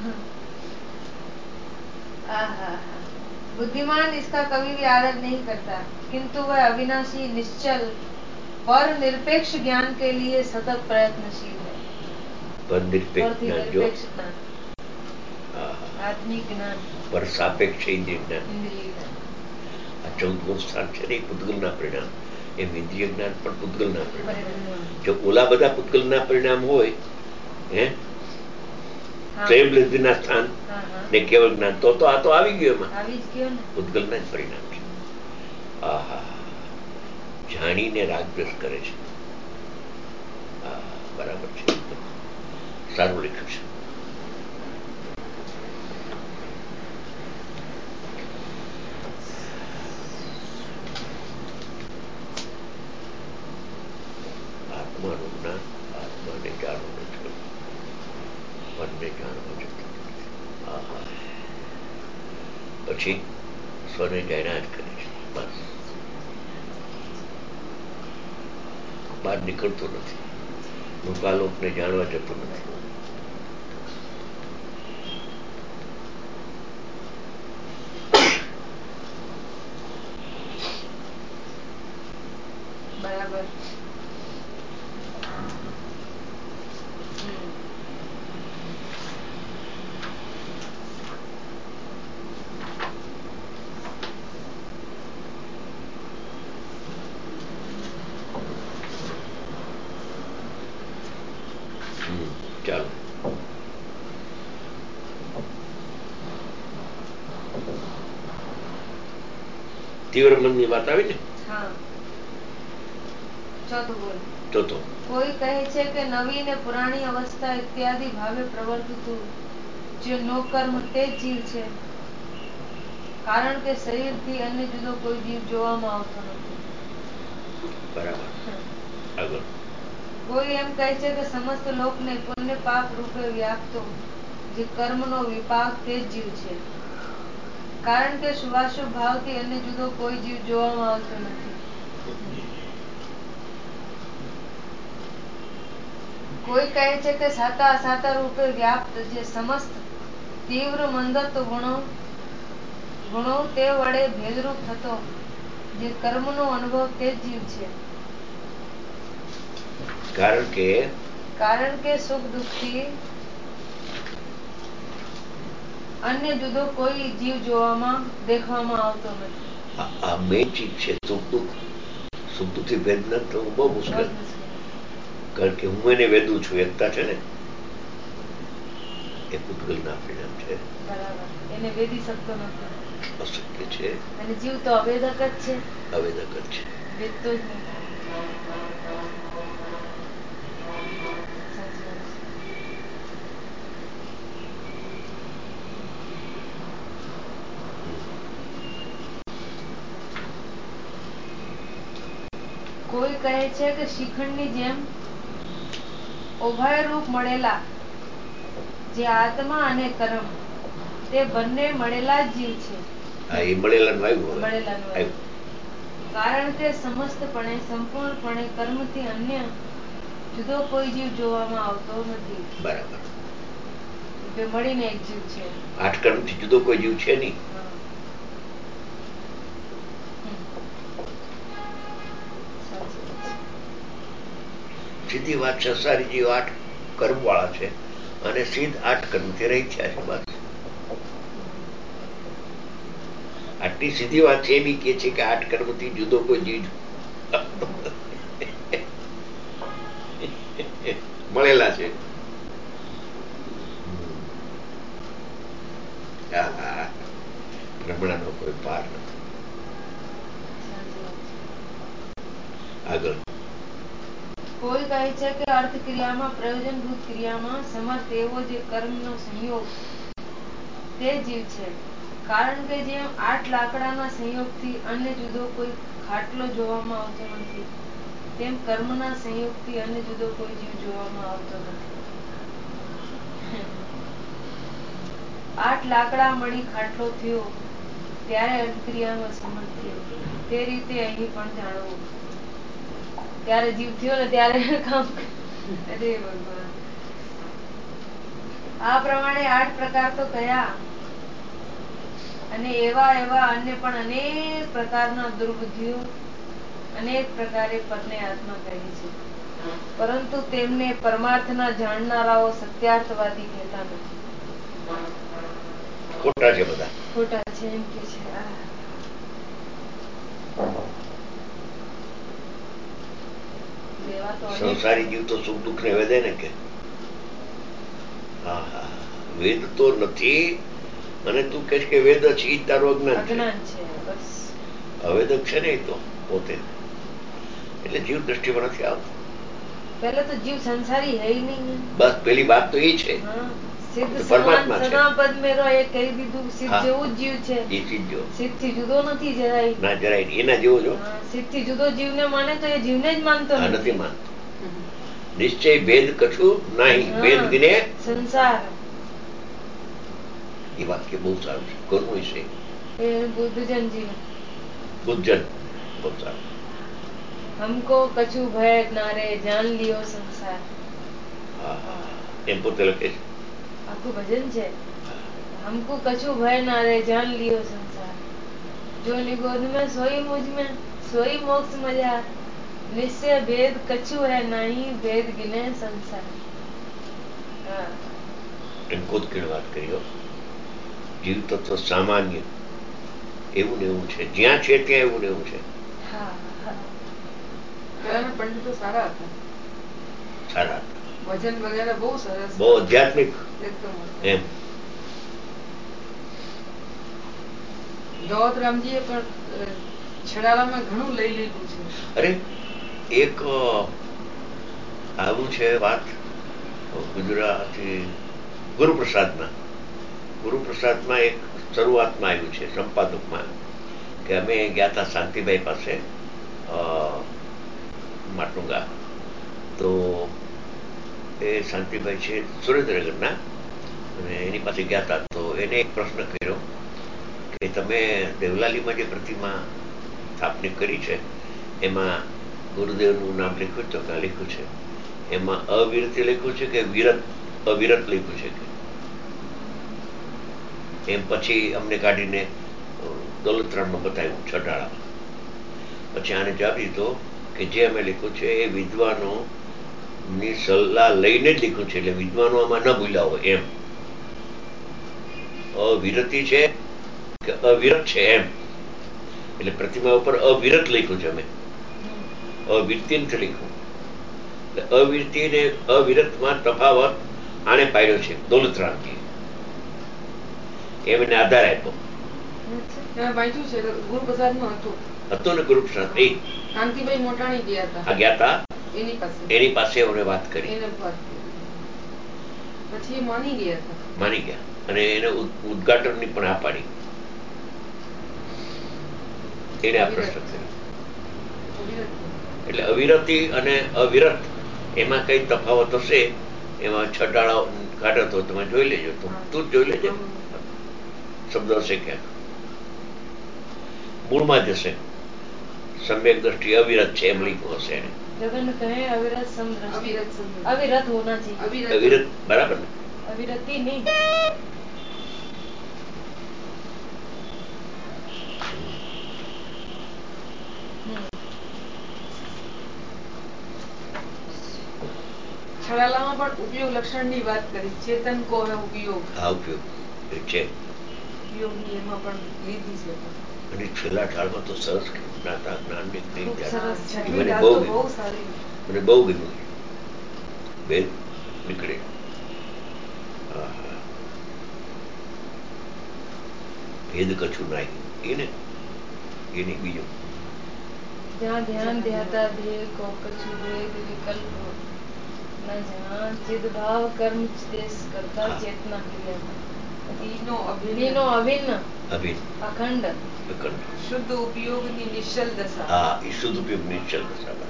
बुद्धिमान इसका कभी भी आदर नहीं करता किंतु वह अविनाशी निश्चल और निरपेक्ष ज्ञान के लिए सतत प्रयत्नशील है. पर निरपेक्ष ज्ञान जो आत्मिक ज्ञान पर सापेक्ष इंद्रिय ज्ञान. इंद्रिय ज्ञान આ ચૌદમું સ્થાન છે ને પૂતગલના પરિણામ. એમ ઇન્દ્રિય જ્ઞાન પણ પૂતગલના પરિણામ. જો ઓલા બધા પૂતગલના પરિણામ હોય હે પ્રેમ બુદ્ધિના સ્થાન ને કેવળ જ્ઞાન તો તો આ તો આવી ગયો એમાં. આવી જ ગયો ને. પૂતગલના જ પરિણામ છે. આહા જાણીને રાગ દ્વેષ કરે છે. બરાબર છે. સારું લખ્યું છે. આત્માનું જ્ઞાન આત્માને જાણવું નથી. મનને જાણવું નથી. પછી સ્વને જાણ્યા જ કરે છે. બસ બહાર નીકળતો નથી. લોકાલોકને જાણવા જતો નથી. બરાબર. હમ, ચાલો. તીવ્ર મનની વાત આવી ને. હા. ચોથું બોલ. ચોથો. કોઈ કહે છે કે નવી ને પુરાણી અવસ્થા ઇત્યાદિ ભાવે પ્રવર્તતું જે નો કર્મ તે જ જીવ છે, કારણ કે શરીરથી અન્ય જુદો કોઈ જીવ જોવામાં આવતો નથી. બરાબર. આગળ. કોઈ એમ કહે છે કે સમસ્ત લોકને પુણ્ય પાપ રૂપે વ્યાપતો જે કર્મનો વિપાક તે જ જીવ છે, કારણ કે શુભાશુભ ભાવથી અન્ય જુદો કોઈ જીવ જોવામાં આવતો નથી. કોઈ કહે છે કે સાતા અસાતા રૂપે વ્યાપ્ત જે સમસ્ત તીવ્ર મંદત ગુણો ગુણો તે વડે ભેદરૂપ થતો જે કર્મનો અનુભવ તે જ જીવ છે, કારણ કે કારણ કે સુખ દુઃખથી અન્ય જુદો કોઈ જીવ જોવામાં દેખવામાં આવતો નથી. આ આ મેઇન ચીજ છે. સુખ દુઃખ સુખ દુઃખથી ભેદ ન થવું બહુ મુશ્કેલ, કારણ કે હું એને વેદું છું. એકતા છે ને એ પૂતગલના પરિણામ છે. બરાબર. એને વેદી શકતો નથી. અશક્ય છે. અને જીવ તો અવેદક જ છે. અવેદક જ છે. વેદતો જ નથી. સાચી વાત છે. કોઈ કહે છે કે શિખંડની જેમ ઉભય રૂપ મળેલા જે આત્મા અને કર્મ તે બંને મળેલા જ જીવ છે. હા, એ મળેલાનું આવ્યું હવે. મળેલાનું આવ્યું. કારણ કે સમસ્તપણે સંપૂર્ણપણે કર્મથી અન્ય જુદો કોઈ જીવ જોવામાં આવતો નથી. બરાબર. બે મળીને એક જીવ છે. આઠ કર્મથી જુદો કોઈ જીવ છે નહીં. હા. હમ. સાચી વાત છે. સીધી વાત છે. સંસારી જીવ આઠ કર્મ વાળા છે અને સિદ્ધ આઠ કર્મથી રહી થયા છે. બસ આટલી સીધી વાત છે. એની કે છે કે આઠ કર્મથી જુદો કોઈ જીવ મળેલા છે. હા, હા. ભ્રમણાનો કોઈ પાર નથી. સાચી વાત છે. આગળ. કોઈ કહે છે કે અર્થ ક્રિયામાં પ્રયોજનભૂત ક્રિયામાં સમર્થ એવો જે કર્મનો સંયોગ તે જીવ છે, કારણ કે જેમ આઠ લાકડાના સંયોગથી અન્ય જુદો કોઈ ખાટલો જોવામાં આવતો નથી, તેમ કર્મના સંયોગથી અન્ય જુદો કોઈ જીવ જોવામાં આવતો નથી. આઠ લાકડા મળી ખાટલો થયો ત્યારે અર્થક્રિયામાં સમર્થ થયો, તે રીતે અહીં પણ જાણવું. ત્યારે જીવ થયો ને ત્યારે કામ અરે ભગવાન. આ પ્રમાણે આઠ પ્રકાર તો કયા, અને એવા એવા અન્ય પણ અનેક પ્રકારના દુર્બુદ્ધિઓ અનેક પ્રકારે પરને આત્મા કહે છે, પરંતુ તેમને પરમાર્થના જાણનારાઓ સત્યાર્થવાદી કહેતા નથી. ખોટા છે બધા. ખોટા છે એમ કે છે. આ લેવા તો અનેક સંસારી જીવ તો સુખ દુઃખ ને વેદે ને કે હા હા વેદ તો નથી, અને તું કહે કે વેદ છે ઈ તારું અજ્ઞાન છે. અજ્ઞાન છે. બસ અવેદક છે ને એ તો પોતે, એટલે જીવ દ્રષ્ટિમાં નથી આવતો. પહેલા તો જીવ સંસારી હે નહીં. બસ પેલી વાત તો એ છે. હા. સિદ્ધ તો સમાન પરમાત્મા છે. સદાપદ મેરો એ કહી દીધું. સિદ્ધ હા. જેવું જ જીવ છે. એ ચીજ જો સિદ્ધ થી જુદો નથી જરાય. ના જરાય નહીં. એના જેવો જો હા, સિદ્ધ થી જુદો જીવને માને તો એ જીવને જ માનતો આ નથી. નથી માનતો. નિશ્ચય ભેદ કશું નહીં, ભેદ હા, વિને સંસાર. એ વાક્ય બહુ સારું છે. કોનું વિશે? એ બુદ્ધજન જીવ. બુદ્ધજન બહુ સારું. હમકો કछु ભય ના રે જાન લિયો સંસાર. હા હા એમ પોતે લખે છે. આખું ભજન છે. हमको कछु भय ना रे जान लियो संसार, जो निगोद में सोई मुझ में सोई मोक्ष मजार, નિશ્ચય ભેદ કછુ હે નહીં, ભેદ ગિને સંસાર. હા. કોદકીણ વાત કરી હો. જીવ તત્વ સામાન્ય એવું ને એવું છે, જ્યાં છે ત્યાં એવું ને એવું છે. હા હા. પહેલાના પંડિતો સારા હતા. સારા ભજન વગેરે બહુ સરસ, બહુ આધ્યાત્મિક એકદમ એમ. દોત રામજીએ પણ અ, છેડાલામાં ઘણું લઈ લીધું છે. અરે એક અ, આવું છે વાત ગુજરાતી ગુરુપ્રસાદમાં ગુરુપ્રસાદમાં એક શરૂઆતમાં આવ્યું છે સંપાદકમાં કે અમે ગયા હતા શાંતિભાઈ પાસે અ, માટુંગા. તો એ શાંતિભાઈ છે સુરેન્દ્રનગરના, અને એની પાસે ગયા હતા. તો એને એક પ્રશ્ન કર્યો કે તમે દેવલાલીમાં જે પ્રતિમા સ્થાપનિક કરી છે એમાં ગુરુદેવનું નામ લખ્યું તો કે લખ્યું છે, એમાં અવિરતિ લખ્યું છે કે વિરત અવિરત લખ્યું છે કે એમ. પછી અમને કાઢીને દોલતરામમાં બતાવ્યું છટાળામાં. પછી આને જવાબ દીધો કે જે અમે લખ્યું છે એ વિદ્વાનો ની સલાહ લઈને જ લખ્યું છે, એટલે વિદ્વાનો આમાં ન ભૂલ્યા હોય એમ. અવિરતિ છે કે અવિરત છે એમ, એટલે પ્રતિમા ઉપર અવિરત લખ્યું છે અમે, અવિરતિ નથી લખ્યું. એટલે અવિરતિ ને અવિરતમાં તફાવત આને પાડ્યો છે દોલતરામજી, એમ એને આધાર આપ્યો. એમાં વાંચ્યું છે ગુરુપ્રસાદમાં હતું હતું ને ગુરુપ્રસાદ એ કાંતિભાઈ મોટાણી ગયા હતા, આ ગયા હતા એની પાસે એની પાસે અમે વાત કરી, એને વાત કરી. પછી એ માની ગયા હતા. માની ગયા અને એને ઉદ- ઉદ્ઘાટનની પણ આ પાડી. એને આ પ્રશ્ન કર્યો. અવિરત. એટલે અવિરતિ અને અવિરત એમાં કઈ તફાવત હશે, એમાં છટાળા કાઢો તો તમે જોઈ લેજો. તો તું જ જોઈ લેજે, શબ્દ હશે ક્યાંક મૂળમાં જશે. સમ્યક દ્રષ્ટિ અવિરત છે એમ લખ્યું હશે એને. जगन कहे अविरत समदृष्टि, अविरत समदृष्टि। अविरत होना चाहिए, અવિરત. અવિરત બરાબર ને. अविरति नहीं. છડાલામાં પણ ઉપયોગ લક્ષણની વાત કરી, ચેતન કો હે ઉપયોગ, આ ઉપયોગ એ છે. ઉપયોગની એમાં પણ લીધી છે. અને છેલ્લા ઢાળમાં તો સરસ જ્ઞાતા જ્ઞાનની કઈ ખૂબ જાત. સરસ એ છઠ્ઠી મને ડાલ બહુ તો ગમ્યું. બહુ સારી. મને બહુ ગમ્યું. ભેદ નીકળે. આહા. ભેદ કછું નહીં એને એની બીજું जहाँ ध्यान ध्याता देह को कछु भेद विकल्प हो, न जहाँ चिद भाव कर्म देश करता हाँ। चेतना क्रिया तीनों अभिन्न तीनों अभिन्न અભિન अखंड અખંડ. શુદ્ધ ઉપયોગની નિશ્ચલ દશા. હા, એ શુદ્ધ ઉપયોગ નિશ્ચલ દશા બરાબર.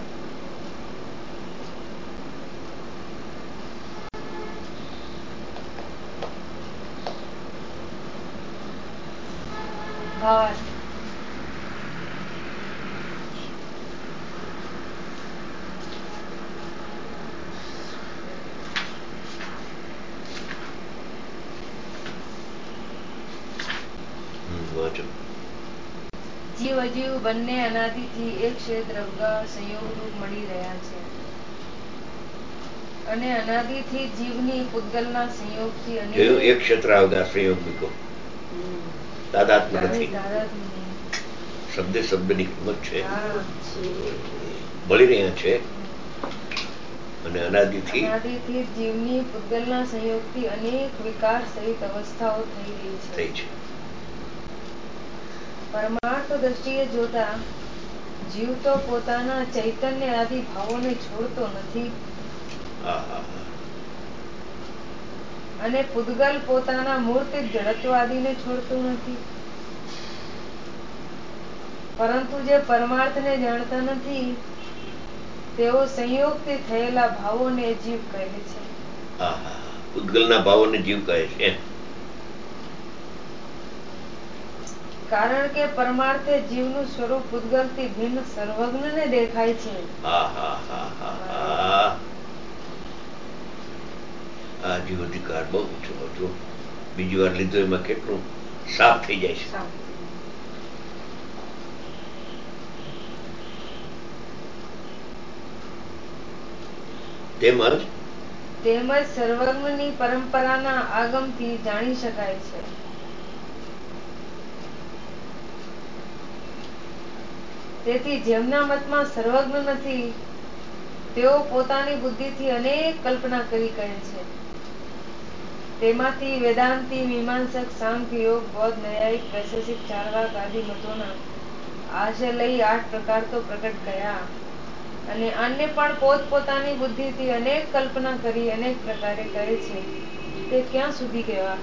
भावार्थ. હમ, વાંચો. જીવ અજીવ બંને અનાદિથી એક ક્ષેત્ર અવગાહ સંયોગ રૂપ મળી રહ્યા છે, અને અનાદિથી જીવની પૂતગલના સંયોગથી અનેક જોયું, એક ક્ષેત્ર આવગા સંયોગ મૂકો. તાદાત્મ્ય કોઈ નથી. તાદાત્મ્ય નહીં. શબ્દે શબ્દની કિંમત છે, હા. મળી રહ્યા છે. અને અનાદિથી અનાદિથી જીવની પૂતગલના સંયોગથી અનેક વિકાર સહિત અવસ્થાઓ થઈ રહી છે. થઈ છે. પરમાર્થ દ્રષ્ટિએ જોતા જીવ તો પોતાના ચૈતન્ય આદિ ભાવોને છોડતો નથી, હા હા હા. અને પૂતગલ પોતાના મૂર્ત જડત્વાદીને છોડતું નથી. પરંતુ જે પરમાર્થને જાણતા નથી તેઓ સંયોગથી થયેલા ભાવોને જીવ કહે છે. હા હા હા. ઉદ્ગલના ભાવોને જીવ કહે છે એમ. કારણ કે પરમાર્થે જીવનું સ્વરૂપ પૂતગલથી ભિન્ન સર્વજ્ઞને દેખાય છે. હા હા હા હા હા. આ જીવ અધિકાર બહુ ઊંચો હતો. બીજી વાર લીધો એમાં કેટલું સાફ થઈ જાય છે. સાફ. તેમજ તેમજ સર્વજ્ઞની પરંપરાના આગમથી જાણી શકાય છે. તેથી જેમના મતમાં સર્વજ્ઞ નથી તેઓ પોતાની બુદ્ધિથી અનેક કલ્પના કરી કહે છે. તેમાંથી વેદાંતી, મીમાંસક, સાંખ્ય, યોગ, બૌદ્ધ, ન્યાયિક, વૈશેષિક, ચાર્વાક આદિ મતોના આશય લઈ આઠ પ્રકાર તો પ્રકટ કર્યા અને અન્ય પણ પોત પોતાની બુદ્ધિથી અનેક કલ્પના કરી અનેક પ્રકારે કહે છે. તે ક્યાં સુધી કહેવા?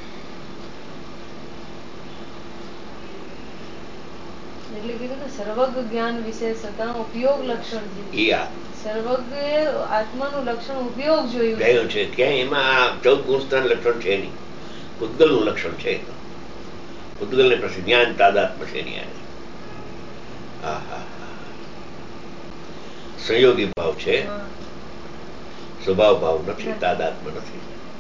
એટલે કીધું ને સર્વજ્ઞ જ્ઞાન વિશે સદા ઉપયોગ લક્ષણ છે. સર્વજ્ઞ આત્માનું લક્ષણ ઉપયોગ જોયું છે. ક્યાં એમાં ચૌદ ગુણસ્થાન લક્ષણ છે નહીં. પૂતગલનું લક્ષણ છે. પૂતગલ ને પછી જ્ઞાન તાદાત્મ છે એની આને. હા હા સંયોગી ભાવ છે, સ્વભાવ ભાવ નથી, તાદાત્મ નથી.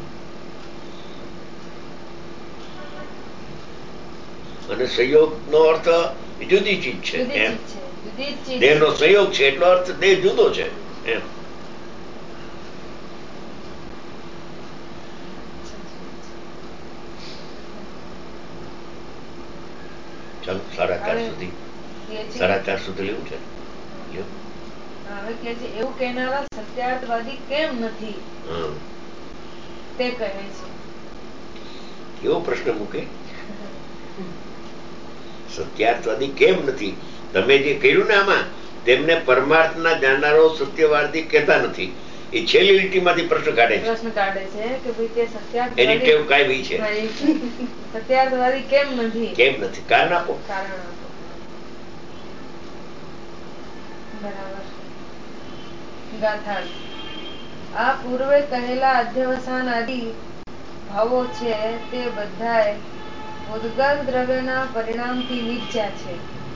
અને સંયોગ નો અર્થ જુદી ચીજ છે. એમ દેહ નો સંયોગ છે એટલો અર્થ દેહ જુદો છે એમ. ચાલો સાડા ચાર સુધી સાડા ચાર સુધી લેવું છે. હવે કે છે એવું કહેનારા સત્યાર્થવાદી કેમ નથી તે કહે છે. કેવો પ્રશ્ન મૂકે? સત્યાર્થવાદી કેમ નથી? તમે જે કહ્યું ને આમાં તેમને પરમાર્થના જાણનારો સત્યવાદી કહેતા નથી. એ છેલ્લી લીટીમાંથી પ્રશ્ન કાઢે છે. પ્રશ્ન કાઢે છે કે ભાઈ તે સત્યાર્થવાદી એની ટેવ કાયમી છે. સત્યાર્થવાદી કેમ નથી? કેમ નથી? કારણ આપો. કારણ આપો. બરાબર. ગાથાર્થ. આ પૂર્વે કહેલા અધ્યવસાન આદિ ભાવો છે તે બધાય ઉદ્ગલ દ્રવ્યના પરિણામથી નીપજ્યા છે.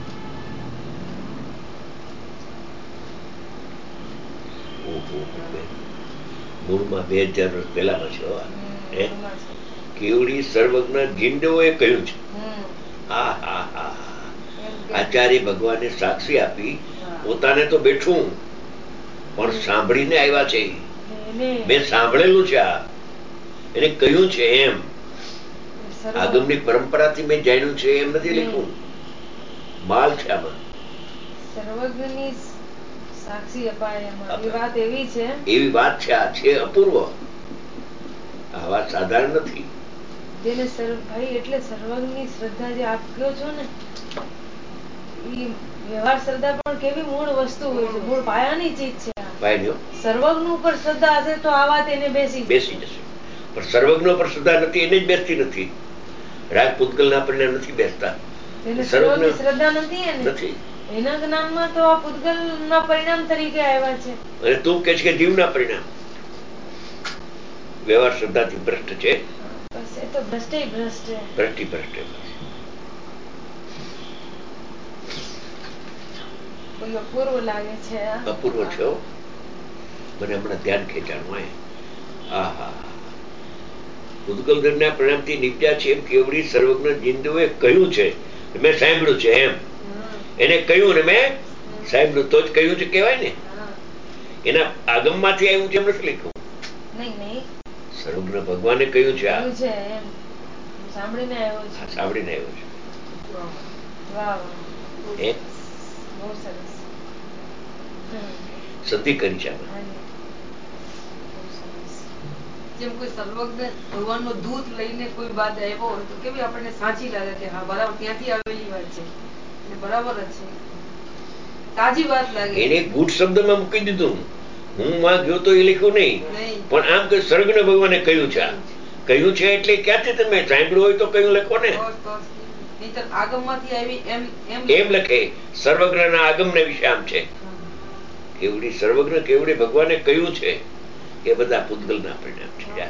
મૂળમાં બે હજાર વર્ષ પહેલામાં છે. કેવડી સર્વજ્ઞ જીંડવોએ કહ્યું છે. હા હા હા આચાર્ય ભગવાને સાક્ષી આપી. પોતાને તો બેઠું પણ સાંભળીને આવ્યા છે. મેં સાંભળેલું છે. આ એને કહ્યું છે એમ. આગમની પરંપરાથી મેં જાણ્યું છે એમ નથી લખ્યું. માલ છે આમાં. સર્વજ્ઞની સાક્ષી અપાય એમાં એ વાત એવી છે. એવી વાત છે. આ છે અપૂર્વ. આ વાત સાધારણ નથી. જેને સર્વ ભાઈ એટલે સર્વજ્ઞની શ્રદ્ધા જે આપ કહો છો ને એ વ્યવહાર શ્રદ્ધા પણ કેવી મૂળ વસ્તુ હોય છે. મૂળ પાયાની ચીજ છે. સર્વજ્ઞ ઉપર શ્રદ્ધા હશે તો આ વાત એને બેસી બેસી જશે. પણ સર્વજ્ઞ પર શ્રદ્ધા નથી એને જ બેસતી નથી. રાગ પૂતગલના પરિણામ નથી બેસતા. એને સર્વજ્ઞ શ્રદ્ધા નથી એને નથી. એના જ્ઞાનમાં તો આ પૂતગલના પરિણામ તરીકે આવ્યા છે. અને તું કહે છે કે જીવના પરિણામ. વ્યવહાર શ્રદ્ધાથી ભ્રષ્ટ છે. બસ એ તો ભ્રષ્ટે ભ્રષ્ટ છે. ભ્રષ્ટી ભ્રષ્ટે કોઈ અપૂર્વ લાગે છે. અપૂર્વ છે. મને હમણાં ધ્યાન ખેંચાણું હોય. હા હા પૂતગલ દ્રવ્યના પરિણામથી નીપજ્યા છે એમ કેવડી સર્વજ્ઞ જીંદુએ કહ્યું છે. મેં સાંભળ્યું છે એમ. એને કહ્યું ને મેં સાંભળ્યું તો જ કહ્યું છે કહેવાય ને. એના આગમમાંથી આવ્યું છે એમ નથી લખ્યું. નહીં નહીં સર્વજ્ઞ ભગવાને કહ્યું છે. આ સાંભળીને આવ્યો છે. સાંભળીને આવ્યો છે. વાહ વાહ એ બહુ સરસ. સતી કરી છે. જેમ કોઈ સર્વજ્ઞ ભગવાનનો દૂત લઈને કોઈ વાત આવ્યો હોય તો કેવી આપણને સાચી લાગે કે હા બરાબર ત્યાંથી આવેલી વાત છે અને બરાબર જ છે. તાજી વાત લાગે. એને ગુડ શબ્દમાં મૂકી દીધું. હું માં ગયો તો એ લખ્યું નહીં. પણ આમ કે સર્વજ્ઞ ભગવાને કહ્યું છે. કહ્યું છે એટલે ક્યાંથી તમે સાંભળ્યું હોય તો કહ્યું લખો ને. આગમમાંથી આવી એમ એમ લખે. સર્વજ્ઞના આગમના વિશે આમ છે. કેવડી સર્વજ્ઞ કેવડી ભગવાને કહ્યું છે એ બધા પૂતગલના પરિણામ છે.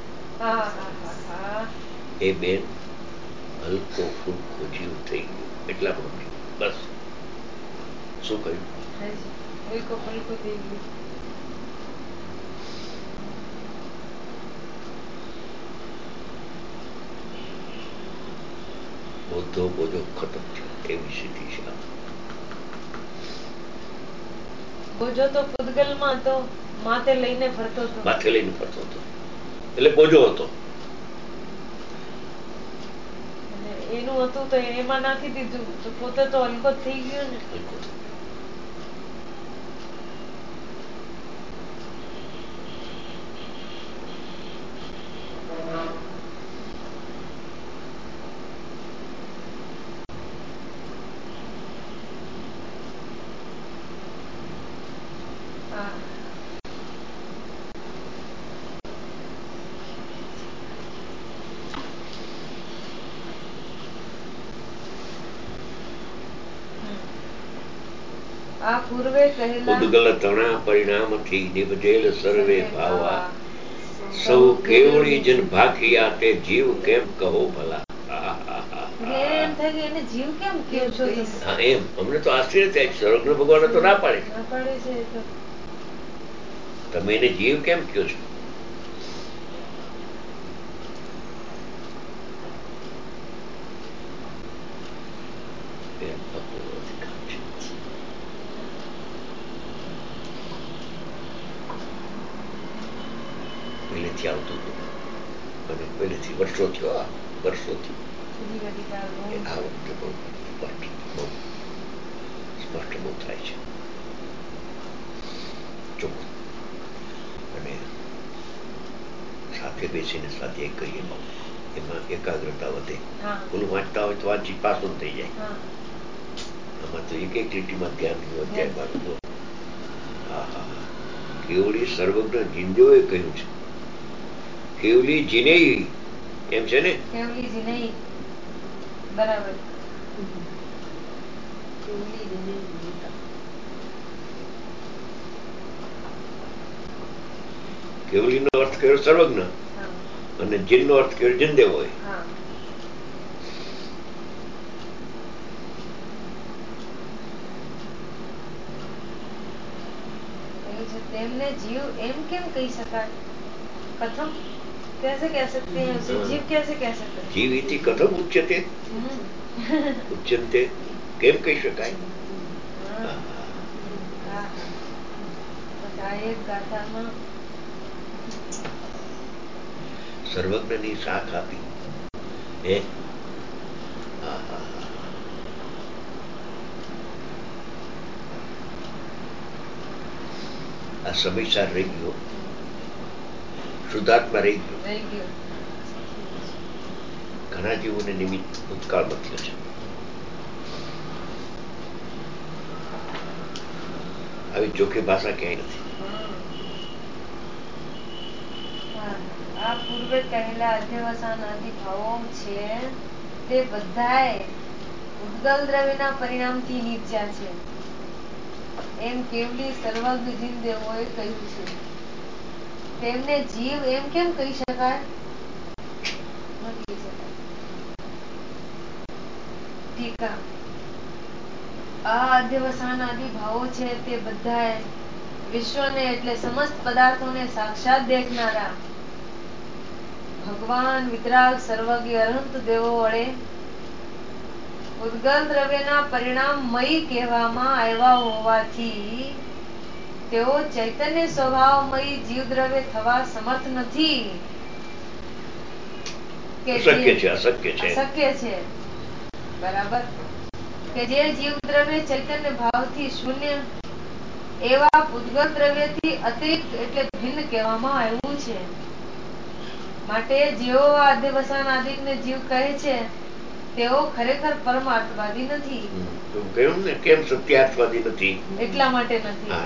એ બેન હલકો ફૂલકો જીવ થઈ ગયો એટલા માટે બસ. શું કહ્યું? હલકો ફૂલકો થઈ ગયો. બોધો બોધો ખતમ થયો એવી સ્થિતિ છે. બોજો તો પૂતગલમાં હતો માથે લઈને ફરતો હતો. માથે લઈને ફરતો હતો એટલે બોજો હતો. એનું હતું તો એમાં નાખી દીધું તો પોતે તો હલકો થઈ ગયો ને. આ પૂર્વે કહેલા ઉદગલ તણા પરિણામથી નિપજેલ સર્વે ભાવા સૌ કેવળી જન ભાખિયા તે જીવ કેમ કહો ભલા. એટલે એમ થાય કે એને જીવ કેમ કહો છો તમે? હા એમ અમને તો આશ્ચર્ય થાય. સર્વજ્ઞ ભગવાન તો ના પાડે ના પાડે છે એ તો. તમે એને જીવ કેમ કહો છો? પહેલેથી આવતું હતું અને પહેલેથી વર્ષો થયો વર્ષોથી આ વખતે બહુ સ્પષ્ટ બહુ સ્પષ્ટ બહુ થાય છે ચોખ્ખું. અને સાથે બેસીને સ્વાધ્યાય કરીએ એમાં એકાગ્રતા વધે. ઓલું વાંચતા હોય તો વાંચી પાછું થઈ જાય. આમાં તો એક એક લીટીમાં ધ્યાન રહ્યું અધ્યાય મારું. હા હા કેવળી સર્વજ્ઞ જિંદોએ કહ્યું છે. કેવલી જીનેઈ એમ છે ને. કેવલી જીનેઈ બરાબર. કેવલી નો અર્થ કર્યો સર્વજ્ઞ અને જીન નો અર્થ કર્યો જીનદેવ હોય. તેમને જીવ એમ કેમ કહી શકાય? કથમ कैसे कह सकते हैं उसे? जीव कैसे कह सकते हैं? जीव इति कथम उच्यते? उच्यन्ते કેમ કહી શકાય? સર્વજ્ઞની શાખ આપી. હે આ સમયસાર રહી ગયો. શુદ્ધાત્મા રહી ગયો. ઘણા જીવોને નિમિત્ત ભૂતકાળમાં થયો છે. આવી ચોખ્ખી ભાષા ક્યાંય નથી. આ પૂર્વે કહેલા અધ્યવસાન આદિ ભાવો છે તે બધાય ઉદ્ગલ દ્રવ્યના પરિણામથી નીપજ્યા છે એમ કેવલી સર્વજ્ઞ જીનદેવોએ કહ્યું છે. તેમને જીવ એમ કેમ કહી શકાય? ટીકા આ અધ્યવસાન આદિ ભાવો છે તે બધાય વિશ્વને એટલે સમસ્ત પદાર્થોને સાક્ષાત દેખનારા ભગવાન વિતરાગ સર્વજ્ઞ અનંત દેવો વડે ઉદ્ગલ દ્રવ્યના પરિણામમય કહેવામાં આવ્યા હોવાથી તેઓ ચૈતન્ય સ્વભાવમય જીવ દ્રવ્ય થવા સમર્થ નથી. અશક્ય છે અશક્ય છે અશક્ય છે બરાબર. કે જે જીવ દ્રવ્ય ચૈતન્ય ભાવથી શૂન્ય એવા ઉદ્ગલ દ્રવ્યથી અતિરિક્ત એટલે ભિન્ન કહેવામાં આવ્યું છે. માટે જેઓ આ અધ્યવસાન આદિકને જીવ કહે છે તેઓ ખરેખર પરમાર્થવાદી નથી. કહ્યું ને કેમ સત્યાર્થવાદી નથી? એટલા માટે નથી.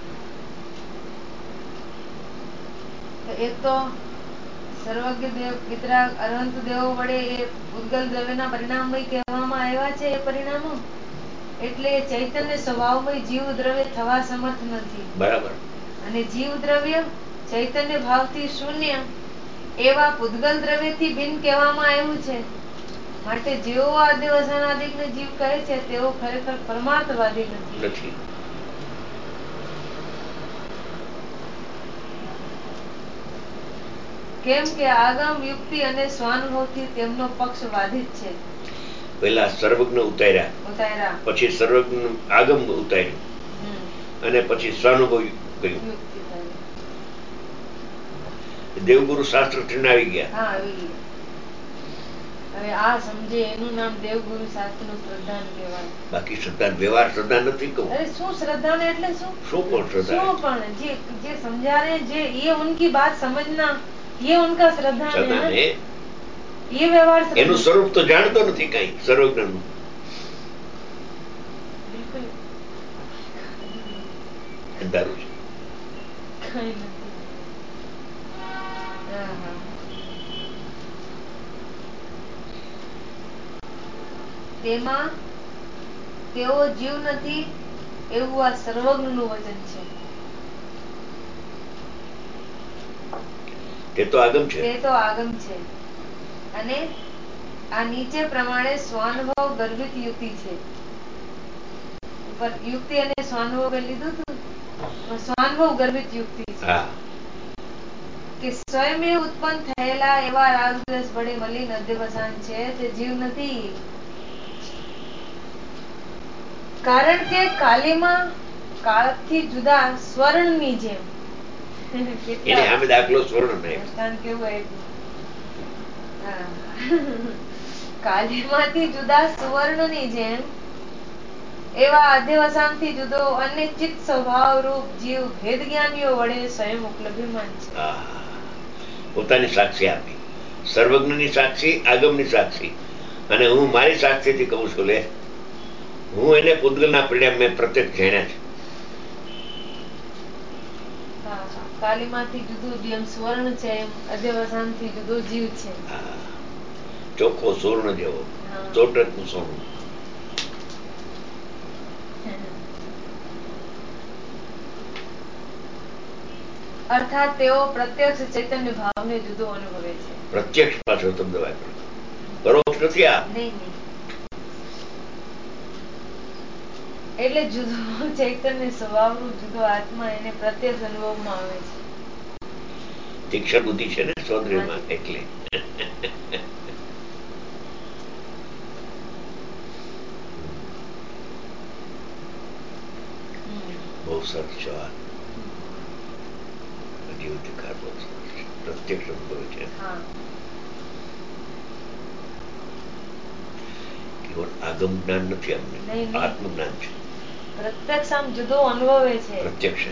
એક તો સર્વજ્ઞ દેવ વિતરાગ અનંત દેવો વડે એ ઉદ્ગલ દ્રવ્યના પરિણામમય કહેવામાં આવ્યા છે. એ પરિણામો એટલે ચૈતન્ય સ્વભાવમય જીવ દ્રવ્ય થવા સમર્થ નથી. બરાબર. અને જીવ દ્રવ્ય ચૈતન્ય ભાવથી શૂન્ય એવા પૂતગલ દ્રવ્યથી ભિન્ન કહેવામાં આવ્યું છે. માટે જેઓ આ અધ્યવસાનાદિકને જીવ કહે છે તેઓ ખરેખર પરમાર્થવાદી નથી. કેમ કે આગમ યુક્તિ અને સ્વાનુભવથી તેમનો પક્ષ બાધિત છે. પેલા સર્વજ્ઞ ઉતાર્યા ઉતાર્યા પછી સર્વજ્ઞ આગમ ઉતાર્યું અને પછી સ્વાનુભવ ગયું. દેવગુરુ શાસ્ત્ર ટ્રેન આવી ગયા. હા આવી ગયા. હવે આ સમજે એનું નામ દેવગુરુ શાસ્ત્ર નું શ્રદ્ધાન કહેવાય. બાકી શ્રદ્ધા વ્યવહાર શ્રદ્ધા નથી કહું. અરે શું શ્રદ્ધા ને એટલે શું શું પણ શ્રદ્ધા શું પણ જે જે સમझा रहे हैं जे ये उनकी बात समझना ये उनका श्रद्धा है શ્રદ્ધા ना ને ये व्यवहार એનું श्रद्धा સ્વરૂપ તો જાણતો નથી કઈ સર્વજ્ઞનું. बिल्कुल અંધારું છે. કઈ નથી. હા હા તેમાં તેઓ જીવ નથી એવું આ સર્વજ્ઞનું વચન છે. તે તો આગમ છે. તે તો આગમ છે અને આ નીચે પ્રમાણે સ્વાનુભવ ગર્ભિત યુક્તિ છે. ઉપર યુક્તિ અને સ્વાનુભવ લીધું હતું. સ્વાનુભવ ગર્ભિત યુક્તિ છે હા કે સ્વયં ઉત્પન્ન થયેલા એવા રાગદ્વેષ વડે મલિન અધ્યવસાન છે તે જીવ નથી. કારણ કે કાલીમાં કાળથી જુદા સ્વર્ણની જેમ એને આમે દાખલો સ્વર્ણ નહીં. દ્રષ્ટાંત કેવું આપ્યું. હા. કાલીમાંથી જુદા સુવર્ણની જેમ એવા અધ્યવસાનથી જુદો અને ચિત્ત સ્વભાવ રૂપ જીવ ભેદ જ્ઞાનીઓ વડે સ્વયં ઉપલબ્ધિમાન છે. પોતાની સાક્ષી આપી. સર્વજ્ઞની સાક્ષી, આગમની સાક્ષી, અને હું મારી સાક્ષીથી કહું છું લે હું એને પૂતગલના પરિણામ મેં પ્રત્યક્ષ જાણ્યા છે. કાલીમાંથી જુદું જેમ સ્વર્ણ છે એમ અધ્યવસાનથી જુદો જીવ છે. ચોખ્ખો સુવર્ણ જેવો ચોટકનું સોનું. અર્થાત તેઓ પ્રત્યક્ષ ચૈતન્ય ભાવને જુદો અનુભવે છે. પ્રત્યક્ષ પાછો શબ્દ વાપર્યો. પરોક્ષ નથી આ. નહીં નહીં એટલે જુદો ચૈતન્ય સ્વભાવનું જુદો આત્મા એને પ્રત્યક્ષ અનુભવમાં આવે છે. તીક્ષણ બુદ્ધિ છે ને સૌંદર્યમાં એટલે બહુ સરસ છે વાત. પ્રત્યક્ષ અનુભવ છે. કેવળ આગમ જ્ઞાન નથી અમને, આત્મજ્ઞાન છે. પ્રત્યક્ષ આમ જુદો અનુભવે છે. પ્રત્યક્ષ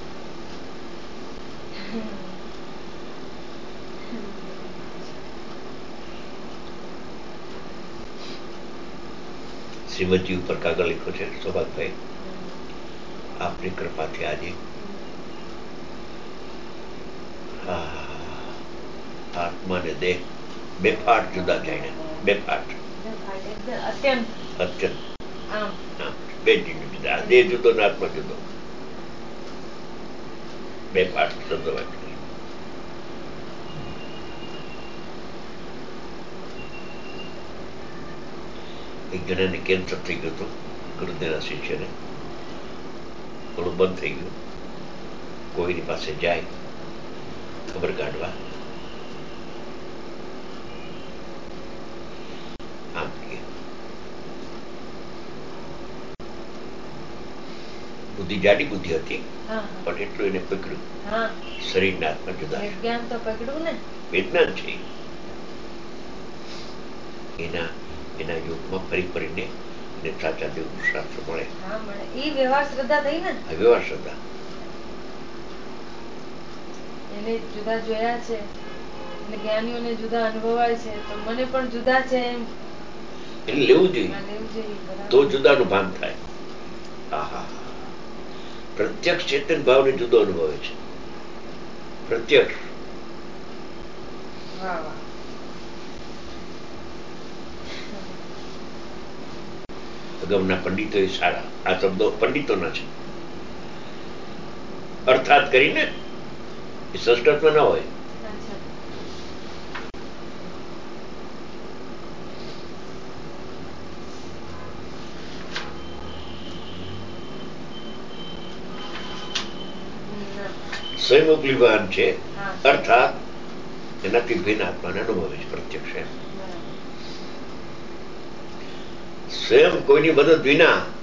શ્રીમદજી ઉપર કાગળ લખ્યો છે સૌભાગભાઈ, આપની કૃપાથી આજે આત્મા ને દેહ બે ફાટ જુદા જાણ્યા. બે ફાટ અત્યંત અત્યંત બે જુદા. દેહ જુદો ને આત્મા જુદો. બે ફાટ શબ્દ વાક્ય. એક જણાને કેન્સર થઈ ગયું હતું ગુરુદેવના શિષ્યને. થોડું બંધ થઈ ગયું. કોઈની પાસે જાય ખબર કાઢવા, આમ કે બુદ્ધિ જાડી બુદ્ધિ હતી પણ એટલું એને પકડ્યું. શરીરના આત્મા જુદા. વિજ્ઞાન તો પકડ્યું ને. વિજ્ઞાન છે. એના એના યુગમાં ફરી ફરીને એને સાચા દેવ શાસ્ત્ર મળે. હા મળે. ઈ વ્યવહાર શ્રદ્ધા થઈ ને. વ્યવહાર શ્રદ્ધા. એને જુદા જોયા છે અને જ્ઞાનીઓને જુદા અનુભવાય છે તો મને પણ જુદા છે એમ એટલે લેવું જોઈએ. લેવું જોઈએ તો જુદાનું ભાન થાય. આહા પ્રત્યક્ષ ચેતન ભાવને જુદો અનુભવે છે. પ્રત્યક્ષ વાહ વાહ. અગાઉના પંડિતો એ સારા આ શબ્દો પંડિતોના છે. અર્થાત કરીને એ સંસ્કૃતમાં ના હોય. સ્વયંભૂ છે અર્થાત એનાથી ભિન્ન આત્માને અનુભવે છે પ્રત્યક્ષ. સ્વયં કોઈની મદદ વિના